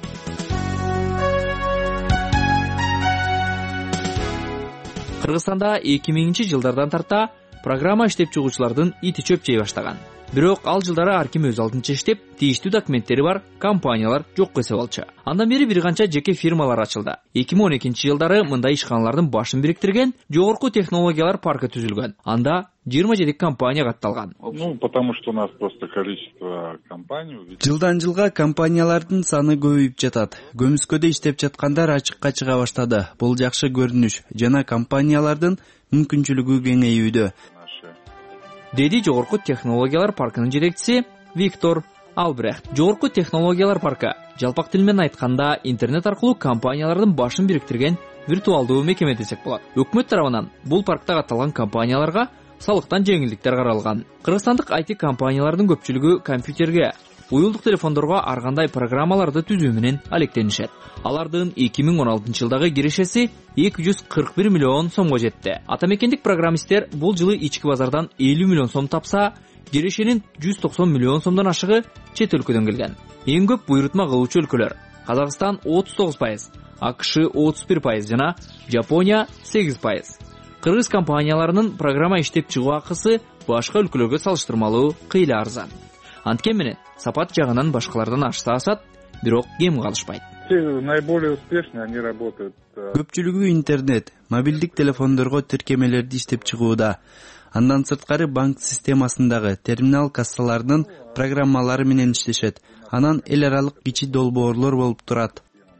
Кыргызстанда эки миңинчи жылдардан тарта программа иштеп чыгуучулардын ити чөп жей баштаган. Бирок ал жылдары ар ким өз алдынча иштеп, тийиштүү документтери бар компаниялар жок эсеп алчу. Андан бери бир канча жеке фирмалар ачылды. эки миң он экинчи жылдары мындай ишканалардын башын бириктирген жогорку технологиялар паркы түзүлгөн. Анда жыйырма жети компания катталган. Ну, потому что у нас просто количество компаний. Жылдан жылга компаниялардын саны көбөйүп жатат. Көмүскөдө иштеп жаткандар ачыкка чыга баштады. Бул жакшы көрүнүш жана компаниялардын мүмкүнчүлүгү кеңейүүдө, деди жогорку технологиялар паркынын жетекчиси Виктор Албрехт. Жогорку технологиялар паркы жалпак тил менен айтканда интернет аркылуу компаниялардын башын бириктирген виртуалдуу мекеме десек болот. Өкмөт тарабынан бул паркта катталган компанияларга салыктан жеңилдиктер каралган. Кыргызстандык айти компаниялардын көпчүлүгү компьютерге, уюлдук телефондорго ар кандай программаларды түзүү менен алектенишет. Алардын эки миң он алтынчы жылдагы кирешеси эки жүз кырк бир миллион сомго жетти. Атамекендик программисттер бул жылы ички базардан элүү миллион сом тапса, кирешенин жүз токсон миллион сомдон ашыгы чет өлкөдөн келген. Эң көп буйрутма кылуучу өлкөлөр: Казакстан отуз тогуз пайыз, АКШ отуз бир пайыз жана Жапония сегиз пайыз. Кыргыз компанияларынын программа иштеп чыгуу акысы башка өлкөлөргө салыштырмалуу кыйла арзан. Анткени менен сапат жагынан башкалардан ашса асат, бирок кем калышпайт. Наиболее успешные они работают. Көпчүлүгү интернет, мобилдик телефондорго тиркемелерди иштеп чыгууда. Андан сырткары банк системасындагы терминал кассалардын программалары менен иштешет. Анан эл аралык кичи долбоорлор болуп турат.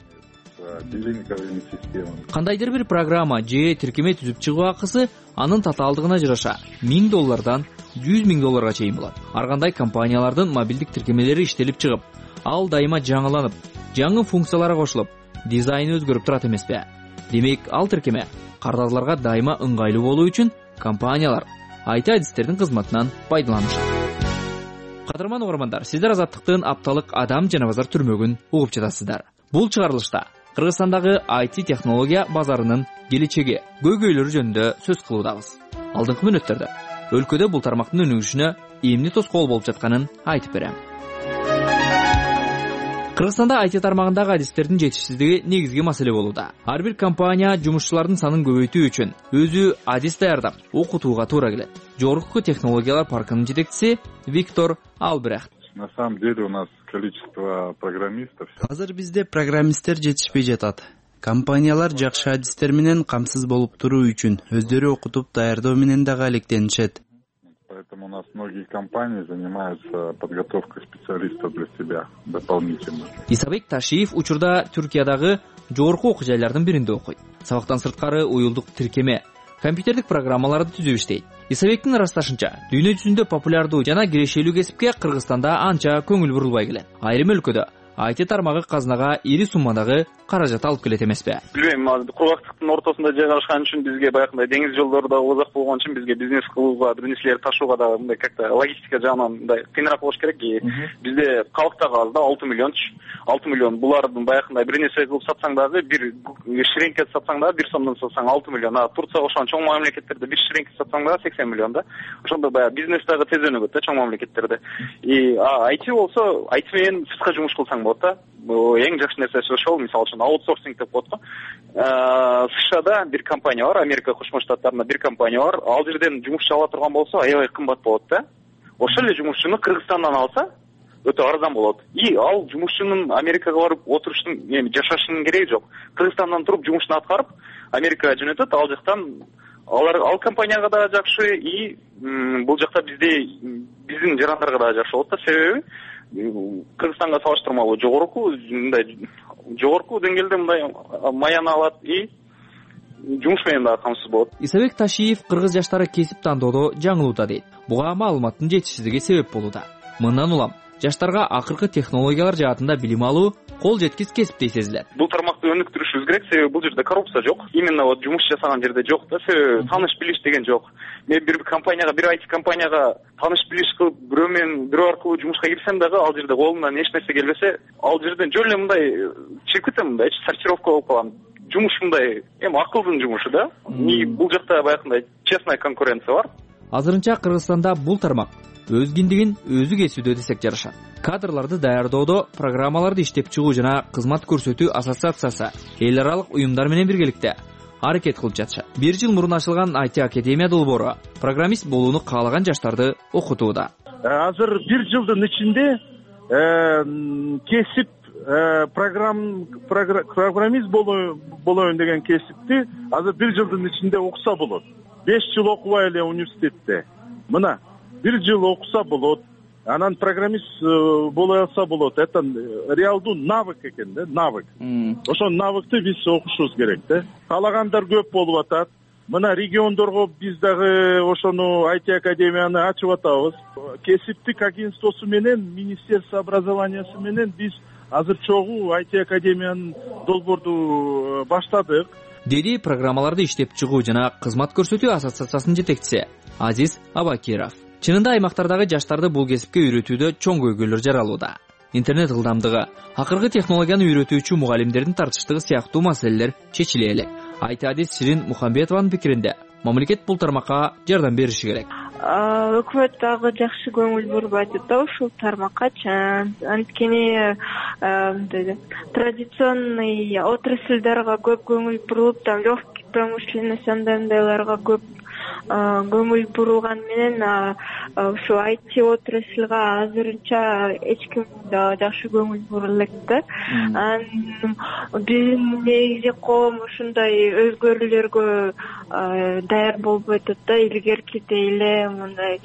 Кандайдыр бир программа же тиркеме түзүп чыгуу акысы анын татаалдыгына жараша миң доллардан жүз миң долларга чейин болот. Ар кандай компаниялардын мобилдик тиркемелери иштелип чыгып, ал дайыма жаңыланып, жаңы функциялары кошулуп, дизайны өзгөрүп турат эмеспи? Демек, ал тиркеме кардарларга дайыма ыңгайлуу болуу үчүн компаниялар ай ти адистердин кызматынан пайдаланышат. Кадырман угармандар, сиздер Азаттыктын апталык адам жана базар түрмөгүн угуп жатасыздар. Бул чыгарылышта Кыргызстандагы ай ти технология базарынын келечеги, көйгөйлөрү жөнүндө сөз кылуудабыз. Алдыңкы мүнөттөрдө өлкөдө бул тармактын өнүгүшүнө эмне тоскоол болуп жатканын айтып берем. Кыргызстанда ай ти тармагындагы адистердин жетишсиздиги негизги маселе болууда. Ар бир компания жумушчулардын санын көбөйтүү үчүн өзү адис даярдап, окутууга туура келет. Жогорку технологиялар паркынын жетекчиси Виктор Албрехт. На самом деле у нас количество программистов. Азыр бизде программисттер жетишпей жатат. Компаниялар жакшы адистер менен камсыз болуп туруу үчүн өздөрү окутуп даярдоо менен дагы алектенишет. Поэтому у нас многие компании занимаются подготовкой специалистов для себя дополнительно. Исабек Ташиев учурда Түркиядагы жогорку окуу жайлардын биринде окуйт. Сабактан сырткары уюлдук тиркеме, компьютердик программаларды түзүп иштейт. Исабектин ырасташынча, дүйнө жүзүндө популярдуу жана кирешелүү кесипке Кыргызстанда анча көңүл бурулбай келет. Айрым өлкөдө ай ти тармагы казынага ири суммадагы каражат алып келет эмеспи? Билбейм, кургактыктын ортосунда жайгашкан үчүн бизге баягындай деңиз жолдору да узак болгон үчүн бизге бизнес кылууга, бир нерселерди ташууга да мындай как-то логистика жагынан мындай кыйыныраак болуш керек. Бизде калктагы аз да алты миллион, алты миллион. Булардын баягындай бир нерсе кылып сатсаң дагы, бир ширеңке сатсаң дагы бир сомдон сатсаң алты миллион. А Турцияга окшогон чоң мамлекеттерде бир ширеңке сатсаң дагы сексен миллион да. Ошондо баягы бизнес дагы тез өнүгөт да чоң мамлекеттерде. И ай ти болсо, ай ти менен сыртка жумуш кылсаң болот да. Эң жакшы нерсеси ошол, мисалы үчүн аутсорсинг деп коет го. СШда бир компания бар, Америка Кошмо Штаттарында бир компания бар. Ал жерден жумушчу ала турган болсо, аябай кымбат болот да. Ошол эле жумушчуну Кыргызстандан алса, өтө арзан болот. И ал жумушчунун Америкага барып отуруштун, эми жашашынын кереги жок. Кыргызстандан туруп жумушун аткарып, Америкага жөнөтөт, ал жактан алар ал компанияга да жакшы, и бул жакта бизде биздин жарандарга да жакшы болот да. Себеби Кыргызстанга салыштырмалуу жогорку, мындай жогорку деңгээлде мындай маяны алат и жумуш менен дагы камсыз болот. Исабек Ташиев кыргыз жаштары кесип тандоодо жаңылууда дейт. Буга маалыматтын жетишсиздиги себеп болууда. Мындан улам жаштарга акыркы технологиялар жаатында билим алуу кол жеткис кесиптей сезилет. Бул тармакты өнүктүрүшүбүз керек, себеби бул жерде коррупция жок. Именно вот жумуш жасаган жерде жок да, себеби таныш билиш деген жок. Мен бир компанияга, бир ай ти компанияга таныш билиш кылып, бирөө менен бирөө аркылуу жумушка кирсем дагы, ал жерде колумдан эч нерсе келбесе, ал жерден жөн эле мындай чыгып кетем, мындай сортировка болуп калам. Жумуш мындай эми акылдын жумушу да. И бул жакта баягындай честная конкуренция бар. Азырынча Кыргызстанда бул тармак өз киндигин өзү кесүүдө десек жарашат. Кадрларды даярдоодо программаларды иштеп чыгуу жана кызмат көрсөтүү ассоциациясы эл аралык уюмдар менен биргеликте аракет кылып жатышат. Бир жыл мурун ачылган ай ти Академия долбоору программист болууну каалаган жаштарды окутууда. Азыр бир жылдын ичинде кесип программист болоюн деген кесипти азыр бир жылдын ичинде окуса болот. беш жыл окубай эле университетте. Мына бир жыл окуса болот. Анан программист боло алса болот. Это реалдуу навык экен да, навык. Ошол навыкты биз окушубуз керек да. Каалагандар көп болуп атат. Мына региондорго биз дагы ошону ай ти Академияны ачып атабыз. Кесиптик агентствосу менен, Министерство образованиясы менен биз азыр чогуу ай ти Академиянын долбоорду баштадык. Деди программаларды иштеп чыгуу жана кызмат көрсөтүү ассоциациясынын жетекчиси Азиз Абакиров. Чынында аймактардагы жаштарды бул кесипке үйрөтүүдө чоң көйгөйлөр жаралууда. Интернет ылдамдыгы, акыркы технологияны үйрөтүүчү мугалимдердин тартыштыгы сыяктуу маселелер чечиле элек. ай ти адис Ширин Мухамбетованын пикиринде, мамлекет бул тармакка жардам бериши керек. Өкмөт дагы жакшы көңүл бурбайт да ушул тармакка. Анткени традиционный отрасльдарга көп көңүл бурулуп, там легкий промышленность андайларга көп көңүл бурулган менен ушу ай ти отраслга азырынча эч ким да жакшы көңүл бура элек да. Анан биздин негизи коом ушундай өзгөрүүлөргө даяр болбой атат да. Илгеркидей эле мындай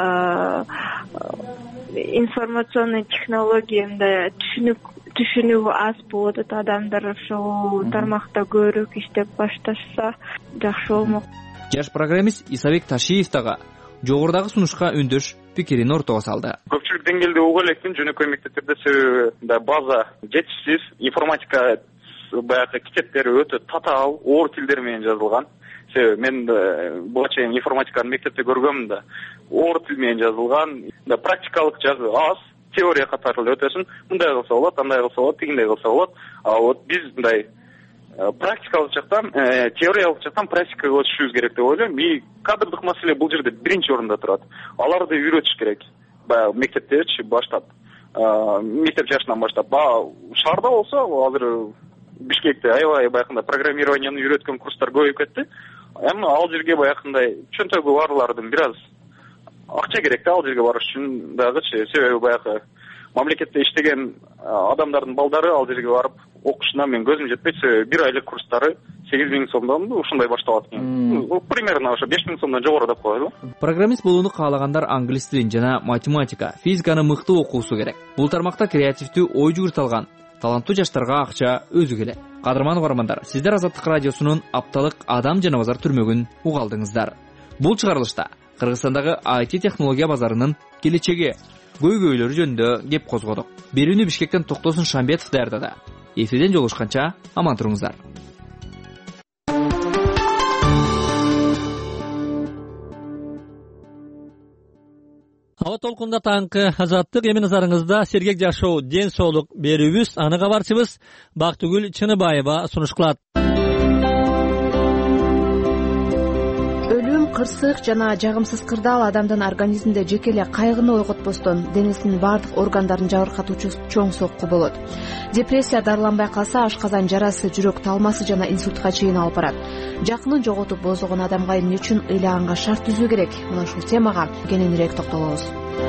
информационный технология мындай түшүнүк түшүнүү аз болот атат. Адамдар ошол тармакта көбүрөөк иштеп башташса жакшы болмок. Жаш программист Исабек Ташиев дагы жогорудагы сунушка үндөш пикирин ортого салды. Көпчүлүк деңгээлде угуп элекмин, жөнөкөй мектептерде себеби база жетишсиз, информатика баягы китептери өтө татаал, оор тилдер менен жазылган. Себеби мен буга чейин информатиканы мектепте көргөмүн да, оор тил менен жазылган, практикалык жагы аз. Теория катары эле өтөсүн, мындай кылса болот, андай кылса болот, тигиндей кылса болот. А вот биз мындай практикалык жактан, теориялык жактан практикага өтүшүбүз керек деп ойлойм. И кадрдык маселе бул жерде биринчи орунда турат. Аларды үйрөтүш керек. Баягы мектептерчи баштап, мектеп жашынан баштап. Шаарда болсо, азыр Бишкекте аябай баягындай программированияны үйрөткөн курстар көбөйүп кетти. Эми ал жерге баягындай чөнтөгү барлардын бир аз акча керек да, ал жерге барыш үчүн дагычы. Себеби баягы мамлекетте иштеген адамдардын балдары ал жерге барып окушуна мен көзүм жетпейт. Себеби бир айлык курстары сегиз миң сомдон ушундай башталат экен. Примерно ошо беш миң сомдон жогору деп коелу. Программист болууну каалагандар англис тилин жана математика, физиканы мыкты окуусу керек. Бул тармакта креативдүү ой жүгүртө таланттуу жаштарга акча өзү келет. Кадырман угармандар, сиздер Азаттык радиосунун апталык адам жана базар түрмөгүн угалдыңыздар. Бул чыгарылышта Кыргызстандагы ай ти технология базарынын келечеги, көйгөйлөрү жөнүндө кеп козгодук. Берүүнү Бишкектен Токтосун Шамбетов даярдады. Эфирден жолугушканча аман туруңуздар. Аба толкунда таңкы Азаттык, эми назарыңызда сергек жашоо, ден соолук берүүбүз. Аны кабарчыбыз Бактыгүл Чыныбаева сунуш кылат. Кырсык жана жагымсыз кырдаал адамдын организминде жеке эле кайгыны ойготпостон денесинин баардык органдарын жабыркатуучу чоң сокку болот. Депрессия дарыланбай калса ашказан жарасы, жүрөк талмасы жана инсультка чейин алып барат. Жакынын жоготуп боздогон адамга эмне үчүн ыйлаганга шарт түзүү керек? Мына ушул темага кененирээк токтолобуз.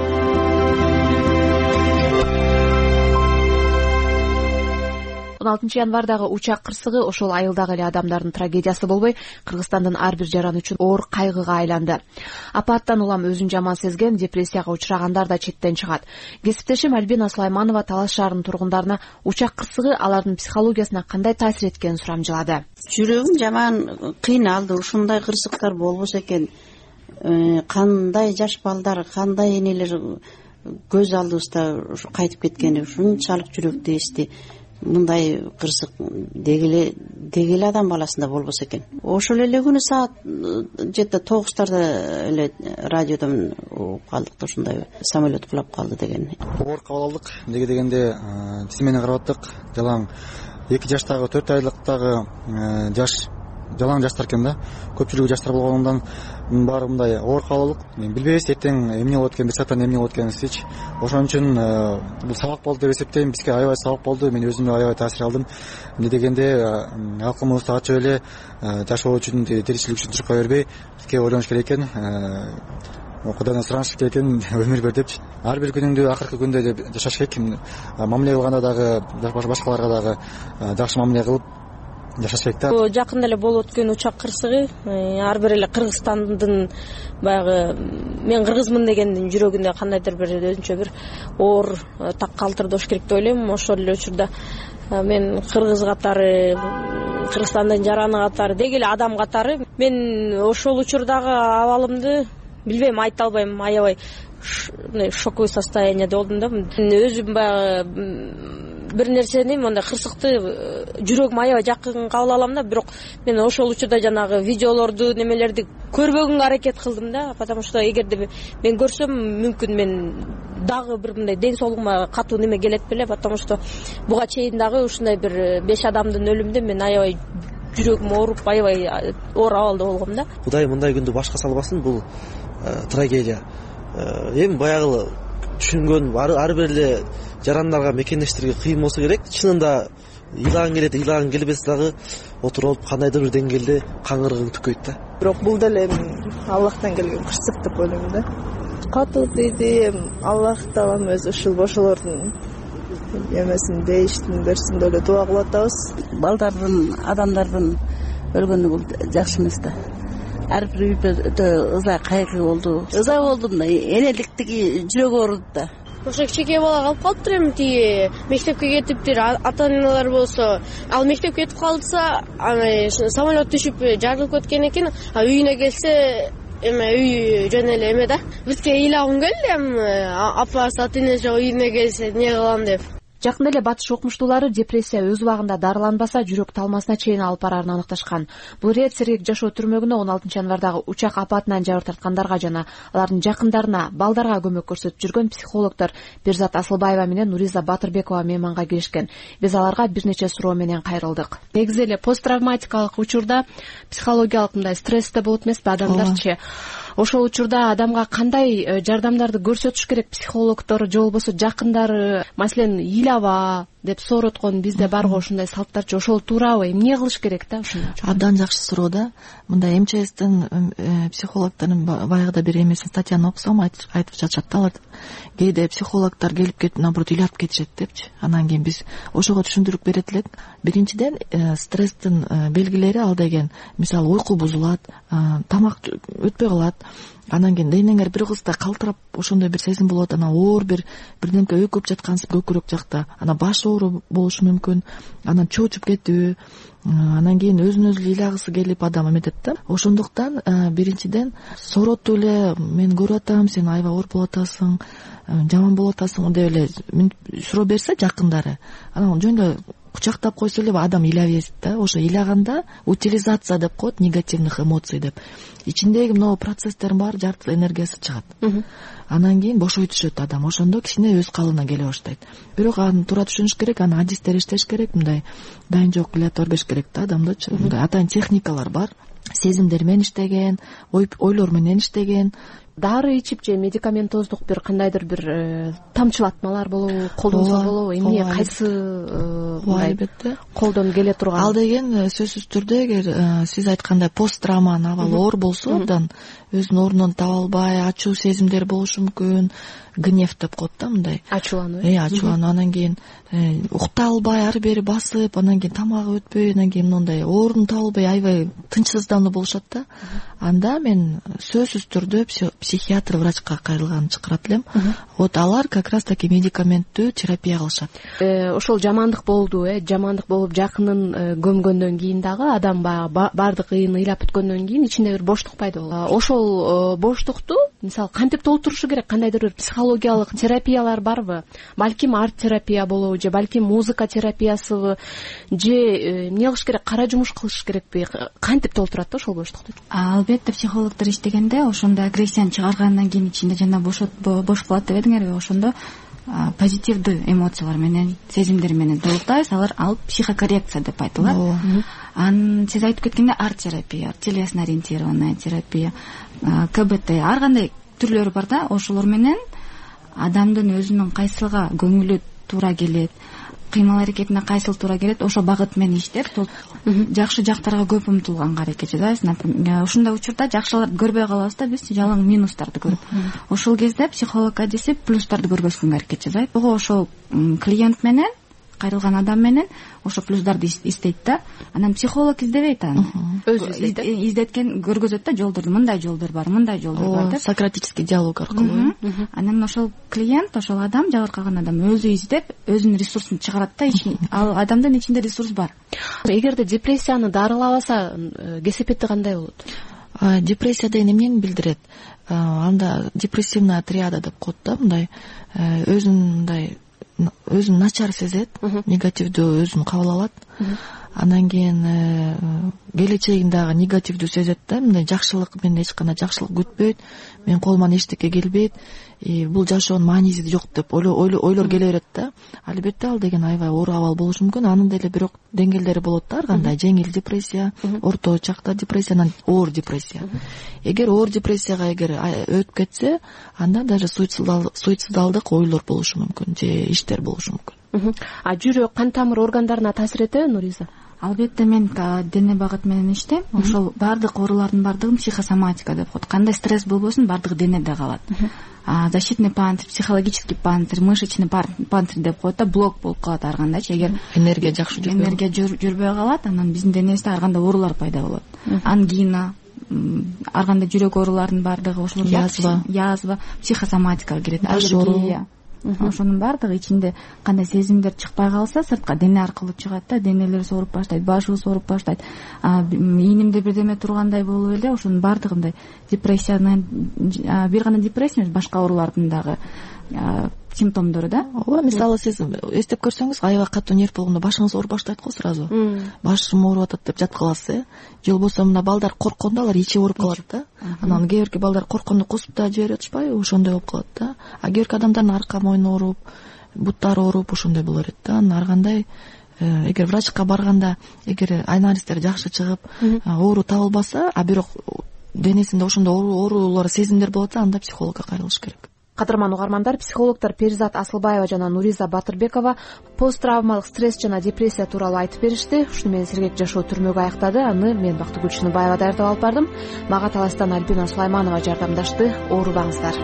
он алтынчы январдагы учак кырсыгы ошол айылдагы эле адамдардын трагедиясы болбой, Кыргызстандын ар бир жаран үчүн оор кайгыга айланды. Апаттан улам өзүн жаман сезген, депрессияга учрагандар да четтен чыгат. Кесиптешим Альбина Сулайманова Талас шаарынын тургундарына учак кырсыгы алардын психологиясына кандай таасир эткенин сурамжылады. Жүрөгүм жаман кыйналды, ушундай кырсыктар болбосо экен. Кандай жаш балдар, кандай энелер көз алдыбызда кайтып кеткени, ушунчалык жүрөктү эсти. Мындай кырсык дегеле дегеле адам баласында болбосо экен. Ошол эле күнү саат жети тогуздарда эле радиодон угуп калдык да, ушундай самолет кулап калды деген. Оор кабыл алдык. Неге дегенде тиз менен карап аттык. Жалаң эки жаштагы, төрт айлыктагы жаш жалаң жаштар экен да. Көпчүлүгү жаштар болгондон баары мындай оор кабыл алдык. Билбейбиз эртең эмне болот экен, бир сааттан эмне болот экенинчи. Ошон үчүн бул сабак болду деп эсептейм. Бизге аябай сабак болду. Мен өзүм аябай таасир алдым. Эмне дегенде алкымыбызды ачып эле жашоо үчүн, тиричилик үчүн турушка бербей, бизге ойлонуш керек экен. Кудайдан сураныш керек экен, өмүр бер депчи. Ар бир күнүңдү акыркы күндө деп жашаш керек. Мамиле кылганда дагы, башкаларга дагы жакшы мамиле кылып жашаш керек да. Жакында эле болуп өткөн учак кырсыгы ар бир эле Кыргызстандын баягы мен кыргызмын дегендин жүрөгүндө кандайдыр бир өзүнчө бир оор так калтырдош керек деп ойлойм. Ошол эле учурда мен кыргыз катары, Кыргызстандын жараны катары, деги эле адам катары мен ошол учурдагы абалымды билбейм, айта албайм. Аябай шоковый состоянияда болдум да. Өзүм баягы бир нерсени, мындай кырсыкты жүрөгүм аябай жакын кабыл алам да, бирок мен ошол учурда жанагы видеолорду, немелерди көрбөгөнгө аракет кылдым да, потому что эгерде мен көрсөм, мүмкүн мен дагы бир мындай ден соолугума катуу неме келет беле, потому что буга чейин дагы ушундай бир беш адамдын өлүмүндө мен аябай жүрөгүм ооруп, аябай оор абалда болгом да. Кудай мындай күндү башка салбасын, бул трагедия. Эми баягы түшүнгөн ар бир эле жарандарга, мекендештерге кыйын болсо керек. Чынында ыйлагың келет ыйлагың келбесе дагы отуруп алып кандайдыр бир деңгээлде каңгыргың түкөйт да. Бирок бул деле Аллахтан келген кырсык деп ойлойм да. Катуу дейди Аллах таалам өзү ушул бошолордун эмесин дейиштин берсин деп эле дуа кылып атабыз. Балдардын, адамдардын өлгөнү бул жакшы эмес да. Ар бир үйдө өтө ыза кайгы болду. Ыза болдум да, энеликтиги жүрөгү ооруду да. Ошо кичинекей бала калып калыптыр эми тиги мектепке кетиптир, ата-аналар болсо, ал мектепке кетип калса, аны самолет түшүп жарылып кеткен экен, а үйүнө келсе эме үй жөн эле эме да. Бизге ыйлагым келди эми апасы ата-эне жок үйүнө келсе эмне кылам деп. Жакында эле батыш окумуштуулары депрессия өз убагында дарыланбаса жүрөк талмасына чейин алып барарын аныкташкан. Бул рет Сергек жашоо түрмөгүнө он алтынчы январдагы учак апатынан жабыр тарткандарга жана алардын жакындарына, балдарга көмөк көрсөтүп жүргөн психологдор Берзат Асылбаева менен Нуриза Батырбекова мейманга келишкен. Биз аларга бир нече суроо менен кайрылдык. Негизи эле посттравматикалык учурда психологиялык мындай стресс да болот эмеспи адамдарчы? Ошол учурда адамга кандай жардамдарды көрсөтүш керек психологдор же болбосо жакындары, маселен ыйлаба деп сороткон бизде барго ушундай салттарчы, ошол туурабы, эмне кылыш керек да ушуну? Абдан жакшы суроо да. Мындай эм че эстин психологдордун баягыда бир эмесин статьяны окусам айтып жатышат да, алар кээде психологдор келип кетип наоборот ыйлап кетишет депчи. Анан кийин биз ошого түшүндүрүп берет элек. Биринчиден стресстин белгилери ал деген мисалы уйку бузулат, тамак өтпөй калат. Анан кийин денеңер бир кызда калтырап ошондой бир сезим болот. Анан оор бир бирдемке өкүп жаткансып көкүрөк жакта. Анан баш оору болушу мүмкүн. Анан чоочуп кетүү. Анан кийин өзүн өзү ыйлагысы келип адам эметет да. Ошондуктан биринчиден соротуп эле мен көрүп атам, сен аябай ооруп болуп атасың, жаман болуп атасың деп эле суроо берсе жакындары, анан жөн эле кучактап койсо эле адам ыйлай берет да. Ошо ыйлаганда утилизация деп коет, негативных эмоций деп. Ичиндеги мына процесстердин баары жартылай энергиясы чыгат. Анан кийин бошой түшөт адам. Ошондо кичине өз калыбына келе баштайт. Бирок аны туура түшүнүш керек, аны адистер иштеш керек, мындай дайын жок ыйлата бербеш керек да адамдычы. Мындай атайын техникалар бар. Сезимдер менен иштеген, ойлор менен иштеген. Дары ичип же медикаментоздук бир кандайдыр бир тамчылатмалар болобу, колдонсо болобу, эмне кайсы албетте колдон келе турган? Ал деген сөзсүз түрдө эгер сиз айткандай посттравманын абалы оор болсо, абдан өзүнүн ордунун таба албай, ачуу сезимдер болушу мүмкүн, гнев деп коет да, мындай ачуулануу. Э, ачуулануу. Анан кийин укта албай, ары бери басып, анан кийин тамагы өтпөй, анан кийин мындай ордун таба албай, аябай тынчсыздануу болушат да. Анда мен сөзсүз түрдө психиатр врачка кайрылганын чакырат элем. Вот алар как раз таки медикаменттүү терапия кылышат. Ошол жамандык болду, э, жамандык болуп жакынын көмгөндөн кийин дагы адам баардык ыйын ыйлап бүткөндөн кийин ичинде бир боштук пайда болот. Ошол боштукту мисалы кантип толтурушу керек? Кандайдыр бир психологиялык терапиялар барбы? Балким арт терапия болобу же балким музыка терапиясыбы же эмне кылыш керек? Кара жумуш кылыш керекпи? Кантип толтурат да ошол боштукту? Албетте психологдор иштегенде ошондо агрессияны чыгаргандан кийин ичинде жана бошот бош болот деп эдиңерби, ошондо позитивдүү эмоциялар менен, сезимдер менен толуктайбыз. Алар ал психокоррекция деп айтылат. Анан сиз айтып кеткенде арт терапия, телесно ориентированная терапия, ка бэ тэ, ар кандай түрлөрү бар да. Ошолор менен адамдын өзүнүн кайсылга көңүлү туура келет, кыймыл аракетине кайсыл туура келет, ошо багыт менен иштеп жакшы жактарга көп умтулганга аракет жасайбыз. Например, ушундай учурда жакшыларды көрбөй калабыз да, биз жалаң минустарды көрүп. Ошол кезде психолог адиси плюстарды көргөзгөнгө аракет жасайт. Ого ошол клиент менен, кайрылган адам менен ошо плюстарды издейт да. Анан психолог издебейт аны. Өзү издеткен көргөзөт да, жолдорду, мындай жолдор бар, мындай жолдор бар деп. Сократический диалог аркылуу. Анан ошол клиент, ошол адам, жабыркаган адам өзү издеп, өзүнүн ресурсун чыгарат да. Ал адамдын ичинде ресурс бар. Эгерде депрессияны дарылабаса, кесепети кандай болот? Депрессия деген эмнени билдирет? Анда депрессивная триада деп коет да, мындай өзүн мындай өзүн начар сезет, негативдүү өзүн кабыл алат. Анан кийин келечегин дагы негативдүү сезет да, мындай жакшылык, мен эч кандай жакшылык күтпөйт, мен колуман эчтеке келбейт, бул жашоонун мааниси жок деп ойлор келе берет да. Албетте ал деген аябай оор абал болушу мүмкүн. Анын деле бирок деңгээлдери болот да, ар кандай жеңил депрессия, орто чакта депрессия, анан оор депрессия. Эгер оор депрессияга эгер өтүп кетсе, анда даже суицидалдык ойлор болушу мүмкүн, же иштер болушу мүмкүн. А жүрөк, кан тамыр органдарына таасир этеби Нуриза? Албетте, мен дене багыт менен иштейм. Ошол баардык оорулардын баардыгын психосоматика деп коет. Кандай стресс болбосун, баардыгы денеде калат. Защитный панцирь, психологический панцирь, мышечный панцирь деп коет да, блок болуп калат ар кандайчы. Эгер энергия жакшы жүрбөй энергия жүрбөй калат, анан биздин денебизде ар кандай оорулар пайда болот. Ангина, ар кандай жүрөк ооруларынын баардыгы ошол язва, язва, психосоматикага кирет, аллергия. Ошонун баардыгы ичинде кандай сезимдер чыкпай калса, сыртка дене аркылуу чыгат да, денелер сооруп баштайт, башыбыз сооруп баштайт. Ийнимде бирдеме тургандай болуп эле ошонун баардыгы мындай депрессиянын, бир гана депрессия эмес, башка оорулардын дагы симптомдору да. Ооба, мисалы сиз эстеп көрсөңүз, аябай катуу нерв болгондо башыңыз ооруп баштайт го сразу. Башым ооруп атат деп жатып каласыз, э. Же болбосо мына балдар корккондо алар ичи ооруп калат да. Анан кээ бирки балдар корккондо кусуп да жиберип атышпайбы, ошондой болуп калат да. А кээ бирки адамдардын арка мойну ооруп, буттары ооруп, ошондой боло берет да. Ар кандай эгер врачка барганда, эгер анализдер жакшы чыгып, оору табылбаса, а бирок денесинде ошондой оорулар, сезимдер болот да, анда психологко кайрылыш керек. Кадырман угармандар, психологдор Перизат Асылбаева жана Нуриза Батырбекова посттравмалык стресс жана депрессия тууралуу айтып беришти. Ушуну менен сергек жашоо түрмөгө аяктады. Аны мен Бактыгүл Чыныбаева даярдап алып бардым. Мага таластан Альбина Сулайманова жардамдашты. Оорубаңыздар.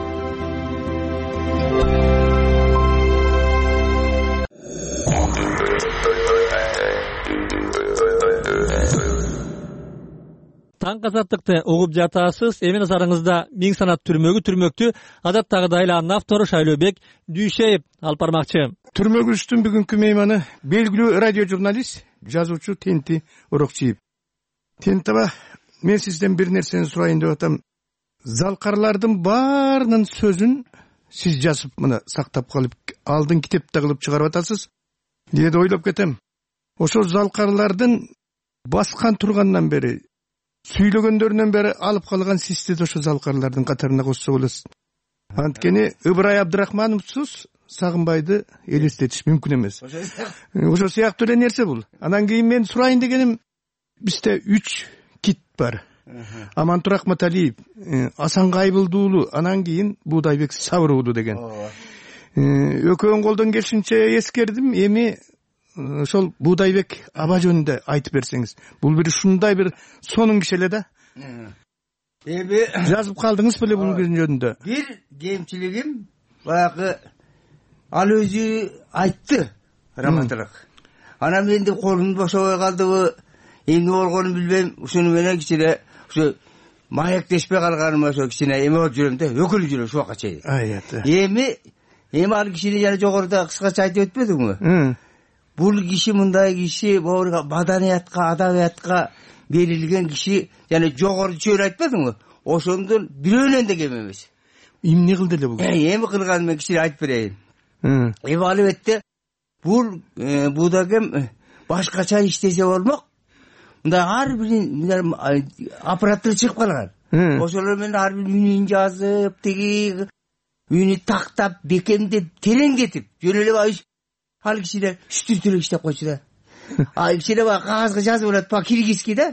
Таң азаттыкты угуп жатасыз. Эми назарыңызда Миң санат түрмөгү түрмөктү адаттагыдай эле анын автору Шайлообек Дүйшеев алып бармакчы. Түрмөгүбүздүн бүгүнкү мейманы белгилүү радио журналист, жазуучу Тенти Орокчиев. Тенти аба, мен сизден бир нерсени сурайын деп атам. Залкарлардын баарынын сөзүн сиз жазып мына сактап калып, алдын китепте кылып чыгарып атасыз. Дээде ойлоп кетем. Ошол залкарлардын баскан тургандан бери, сүйлөгөндөрүнөн бери алып калган сизди да ошо залкарлардын катарына кошсо болосуз. Анткени Ыбырай Абдрахмановсуз Сагынбайды элестетиш мүмкүн эмес. Ошо сыяктуу эле нерсе бул. Анан кийин мен сурайын дегеним, бизде үч кит бар. Амантур Акматалиев, Асан Кайбылды уулу, анан кийин Будайбек Сабыр уулу деген. Экөөнүн колдон келишинче эскердим. Эми ошол Будайбек аба жөнүндө айтып берсеңиз. Бул бир ушундай бир сонун киши эле да. Эми жазып калдыңыз беле бул жөнүндө? Бир кемчилигим баягы ал өзү айтты, раматырак. Анан менде колум бошобой калдыбы, эмне болгонун билбейм. Ушуну менен кичине ушу маектешпей калганым ошо кичине эме болуп жүрөм да, өкүлүп жүрөм ушуга чейин. Эми эми ал кишини жана жогоруда кыскача айтып өтпөдүңбү? Бул киши мындай киши, маданиятка, адабиятка берилген киши, жана жогору чөйрө айтпадыңбы? Ошондон бирөөнөн да кем эмес. Эмне кылды эле бул? Эми кылганын мен кичине айтып берейин. Эми албетте бул Будагем башкача иштесе болмок. Мындай ар бир аппараттар чыгып калган. Ошолор менен ар бир үнүн жазып, тиги үнү тактап, бекемдеп, тереңдетип, жөн эле ал кишине үстүртүрүп иштеп койчу да. А кичине кагазга жазып алат, па киргизки да.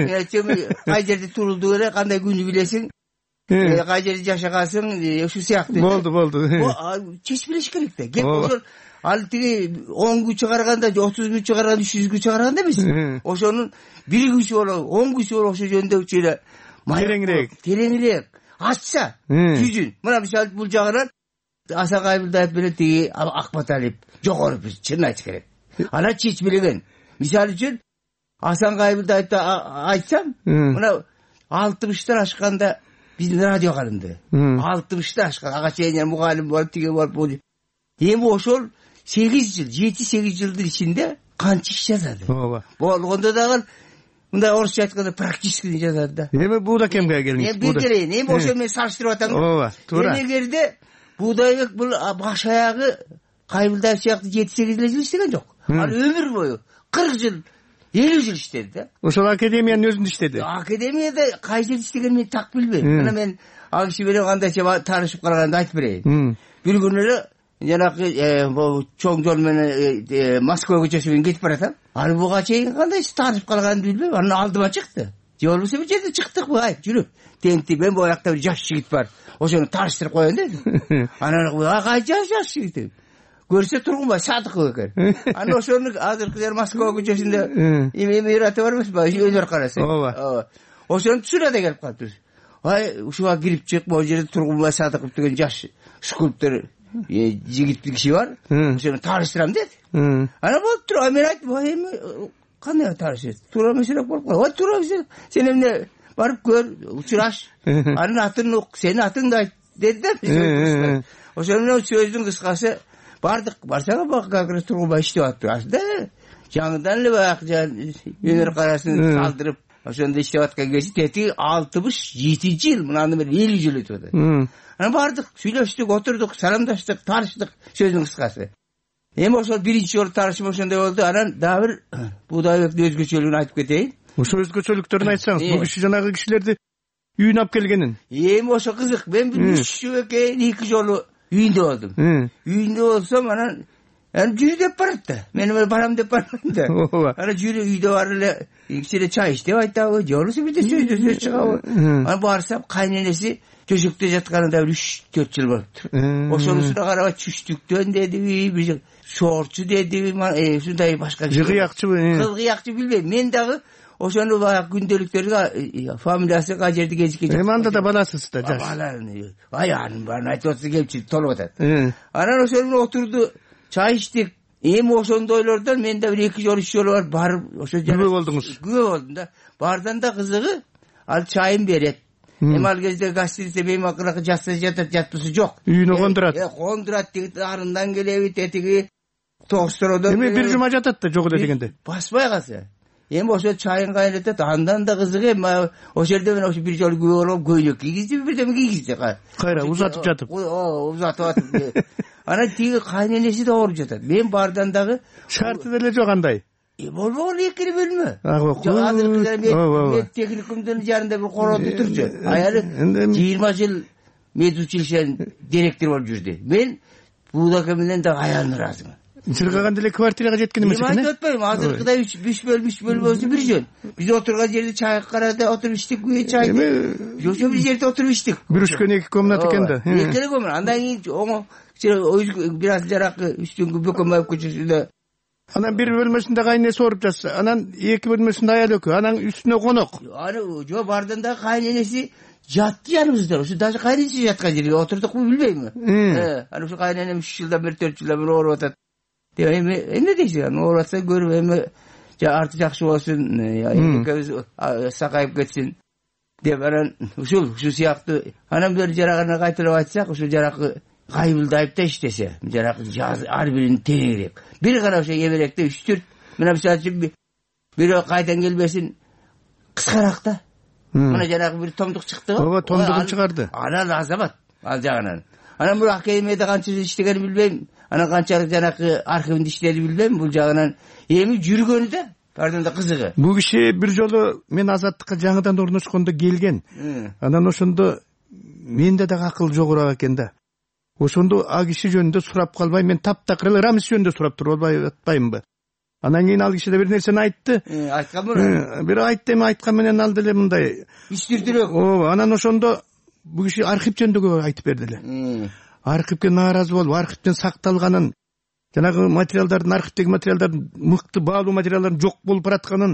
Кай жерде турулду эле, кандай күнү билесиң, кай жерде жашагансың, ушу сыяктуу. Болду, болду. Чечип билиш керек да. Кеп ошол ал тиги он күн чыгарганда, отуз күн чыгарганда, үч жүз күн чыгарганда эмес. Ошонун бир күнчү боло, он күнчү боло ошо жөнүндө чөйрө тереңирээк, тереңирээк ачса жүзүн. Мына мисалы бул жагынан Асан Кайбылдаев менен тиги Акматалиев жогору бир чын айтыш керек. Анан чечип билген. Мисалы үчүн Асан Кайбылдаевди айтсам, мына алтымыштан ашканда биздин радио калынды. алтымыштан ашкан ага чейин мугалим болуп, тиги болуп. Эми ошол сегиз жыл, жети сегиз жылдын ичинде канча иш жазады. Болгондо дагы мындай орусча айтканда практически жазады да. Эми Будакемге келиңиз. Эми бир келейин. Эми ошол менен салыштырып атам. Ооба, туура. Эмегерде Будайбек бул баш аягы Кайбылдаев сыяктуу жети сегиз жыл иштеген жок. Ал өмүр бою кырк жыл, элүү жыл иштеди да. Ошол академиянын өзүндө иштеди. Академияда кай жерде иштегенин мен так билбейм. Мына мен ал киши менен кандайча таанышып калганды айтып берейин. Бир күнү эле жанагы чоң жол менен Москва көчөсү менен кетип баратам. Ал буга чейин кандайча таанышып калганды билбейм. Анан алдыма чыкты. Же болбосо бир жерде чыктык бу, айт жүрүп. Тенти мен бу жакта бир жаш жигит бар. Ошону тааныштырып коеюн деди. Анан кай жаш жаш жигит? көрсө Тургунбай Садыков экен. Анан ошону азыркы жер Москва көчөсүндө эме ираты бар эмеспи? Өйлөр караса. Ооба. Ошону түшүрөдө келип калыптыр. Ай, ушуга кирип чыгып, могу жерде Тургунбай Садыков деген жаш скульптор жигит киши бар. Ошону тааныштырам деди. Анан болуптур. Ай, мен айттым, ай, эми кандай тааныштыр? Туура эмесирээк болуп калды. Ой, туура эмес. Сен эмне барып көр, учураш. Анын атын ук, сенин атыңды айт деди да. Ошону менен сөздүн кыскасы бардык. Барсаңа бак, как раз Тургунбай иштеп атты. Аслында жаңыдан эле баягы өнөр карасын калтырып, ошондо иштеп аткан кезде тети алтымыш жетинчи жыл, мынаны мен элүү жыл өтүп атат. Анан бардык, сүйлөштүк, отурдук, саламдаштык, тааныштык, сөздүн кыскасы. Эми ошол биринчи жолу таанышым ошондой болду. Анан дагы бир Будайбектин өзгөчөлүгүн айтып кетейин. Ошо өзгөчөлүктөрүн айтсаңыз, бул киши жанагы кишилерди үйүнө алып келгенин. Эми ошо кызык. Мен бир үч жыл экен эки жолу үйүндө болдум. Үйүндө болсом анан анан жүрү деп барат да. Мен барам деп бармайм да. Анан жүрү үйдө бар эле кичине чай ич деп айтабы, же болбосо бирде сөз сөз чыгабы. Анан барсам кайненеси төшөктө жатканында бир үч төрт жыл болуптур. Ошонусуна карабай чүчтүктөн дедиби, бир шоорчу дедиби, ушундай башка жыгыякчыбы, кылгыякчы билбейм. Мен дагы ошону баягы күндөлүктөргө фамилиясы кажерди кезикке. Эми анда да баласыз да, жаш. Баланы. Ай, анын баарын айтып атса кемчилик толуп атат. Анан ошону отурду, чай иштик. Эми ошондойлордон мен да бир эки жолу үч жолу барып, ошо күбө болдуңуз. Күбө болдум да. Бардан да кызыгы, ал чайын берет. Эми ал кезде гостиница беймакыракы жатса жатат, жатпысы жок. Үйүнө кондурат. Э, кондурат деги арындан келеби, тетиги Тоостородон. Эми бир жума жатат да, жок эле дегенде. Баспай калса. Эми ошо чайын кайнатат, андан да кызык. Эми ошол жерде мен ошо бир жолу күбө болуп көйлөк кийгизди, бирдеме кийгизди. Кайра узатып жатып. О, узатып атып. Анан тиги кайненеси да ооруп жатат. Мен бардан дагы шарты деле жок андай. Болбогон экини бөлмө. Азыркы мен техникумдун жарында бир коротуп турчу. Аялы жыйырма жыл медучилищенин директору болуп жүрдү. Мен Будайбек менен да аялым ыраазымын. Чыргаган деле квартирага жеткен эмес экен. Мен айтып атпайм, азыркыдай үч бөлмө үч бөлмөсү бир жөн. Биз отурган жерде чай карада отуруп иштик, күбө чайды. Жошо бир жерде отуруп иштик. Бир үшкөн эки комната экен да. Эки комната. Андан кийин оңо бир аз жаракы үстүнгү Бөкөнбаев көчөсүндө. Анан бир бөлмөсүндө кайненеси ооруп жатса, анан эки бөлмөсүндө аял экөө, анан үстүнө конок. Аны жо бардан да кайненеси жатты жаныбызда. Ошо даже кайненеси жаткан жерге отурдукпу билбейм. Э, анан ошо кайненем үч жылдан бери төрт жылдан бери ооруп атат. Деп эми эмне дейсиң? Аны ооруп атса көрүп эми арты жакшы болсун, экөөбүз сакайып кетсин деп анан ушул ушул сыяктуу. Анан бир жарагына кайталап айтсак, ушул жаракы кайбылдайып да иштесе, жаракы ар бирин тереңирээк. Бир гана ошо эберекте үч төрт мына мисалы үчүн бирөө кайдан келбесин кыскараак да. Мына жанагы бир томдук чыкты го. Ооба, томдугун чыгарды. Анан азамат ал жагынан. Анан бул академияда канча иштегенин билбейм. Анан канчалык жанагы архивинде иштеди билбейм. Бул жагынан эми жүргөнү да бардын да кызыгы. Бул киши бир жолу мен азаттыкка жаңыдан орношкондо келген. Анан ошондо менде дагы акыл жогураак экен да. Ошондо а киши жөнүндө сурап калбай, мен таптакыр эле Рамис жөнүндө сурап туруп албай атпаймынбы? Анан кийин ал киши да бир нерсени айтты. Айткан болот. Бир айтты, эми айткан менен ал деле мындай үстүрдүрөк. Ооба, анан ошондо бул киши архив жөнүндө көп айтып берди эле. Архивге нааразы болуп, архивден сакталганын, жанагы материалдардын, архивдеги материалдардын мыкты баалуу материалдардын жок болуп баратканын,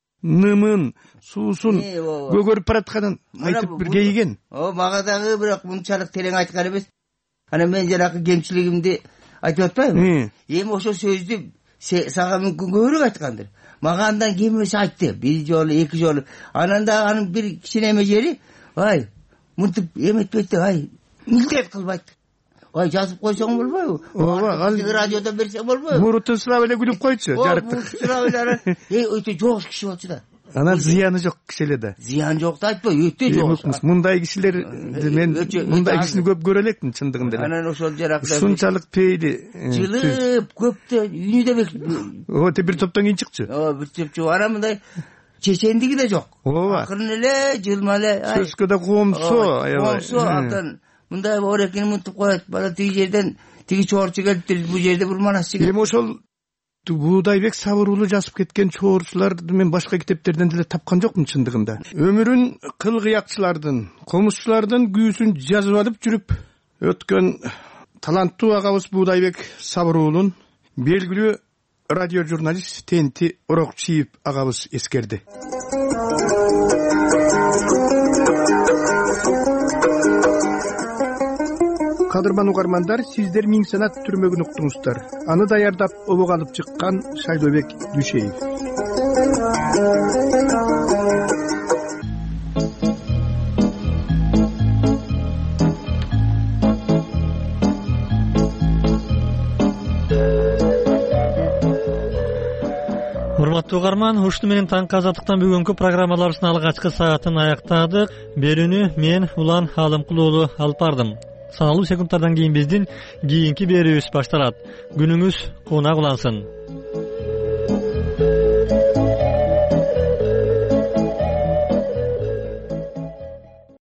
нымын, суусун көгөрүп баратканын айтып бир кейиген. О, мага дагы бирок мынчалык терең айткан эмес. Анан мен жанагы кемчилигимди айтып атпаймынбы? Эми ошол сөздү сага мүмкүн көбүрөөк айткандыр. Мага андан кемеси айтты. Бир жолу, эки жолу. Анан да анын бир кичинеме жери, ай, мынтип эметпейт, ай, милдет кылбайт. Ай, жазып койсоң болбойбу? Ооба, ал радиодон берсең болбойбу? Мурутун сырап эле күлүп койчу, жарыктык. Сырап эле, эй, өтө жош киши болчу да. Анан зыяны жок киши эле да. Зыян жок да айтпай, өтө жок. Мындай кишилер мен мындай кишини көп көрө элекмин чындыгында эле. Анан ошол жаракта ушунчалык пейли жылып көптө үйүнү да бек. Ооба, бир топтон кийин чыкчу. Ооба, бир топ. Анан мындай чечендиги да жок. Ооба. Акырын эле жылма эле. Сөзгө да коомсу, аябай. Коомсу, абдан мындай орекин мынтип коет. Бала тиги жерден тиги чоорчу келиптир, бул жерде бир манас жигит. Эми ошол Будайбек сабыруулуу жазып кеткен чоорчуларды мен башка китептерден деле тапкан жокмун чындыгында. Өмүрүн кылгыякчылардын, комузчулардын күүсүн жазып алып жүрүп өткөн таланттуу агабыз Буудайбек Сабыр уулун белгилүү радио журналист Тенти Орокчиев агабыз эскерди. Кадырман угармандар, сиздер Миң санат түрмөгүн уктуңуздар. Аны даярдап обого алып чыккан Шайдобек Дүйшеев. Урматтуу угарман, ушуну менен таңкы азаттыктан бүгүнкү программаларыбыздын алгачкы саатын аяктадык. Берүүнү мен Улан Алымкул уулу алып бардым. Саналуу секундтардан кийин биздин кийинки берүүбүз башталат. Күнүңүз куунак улансын.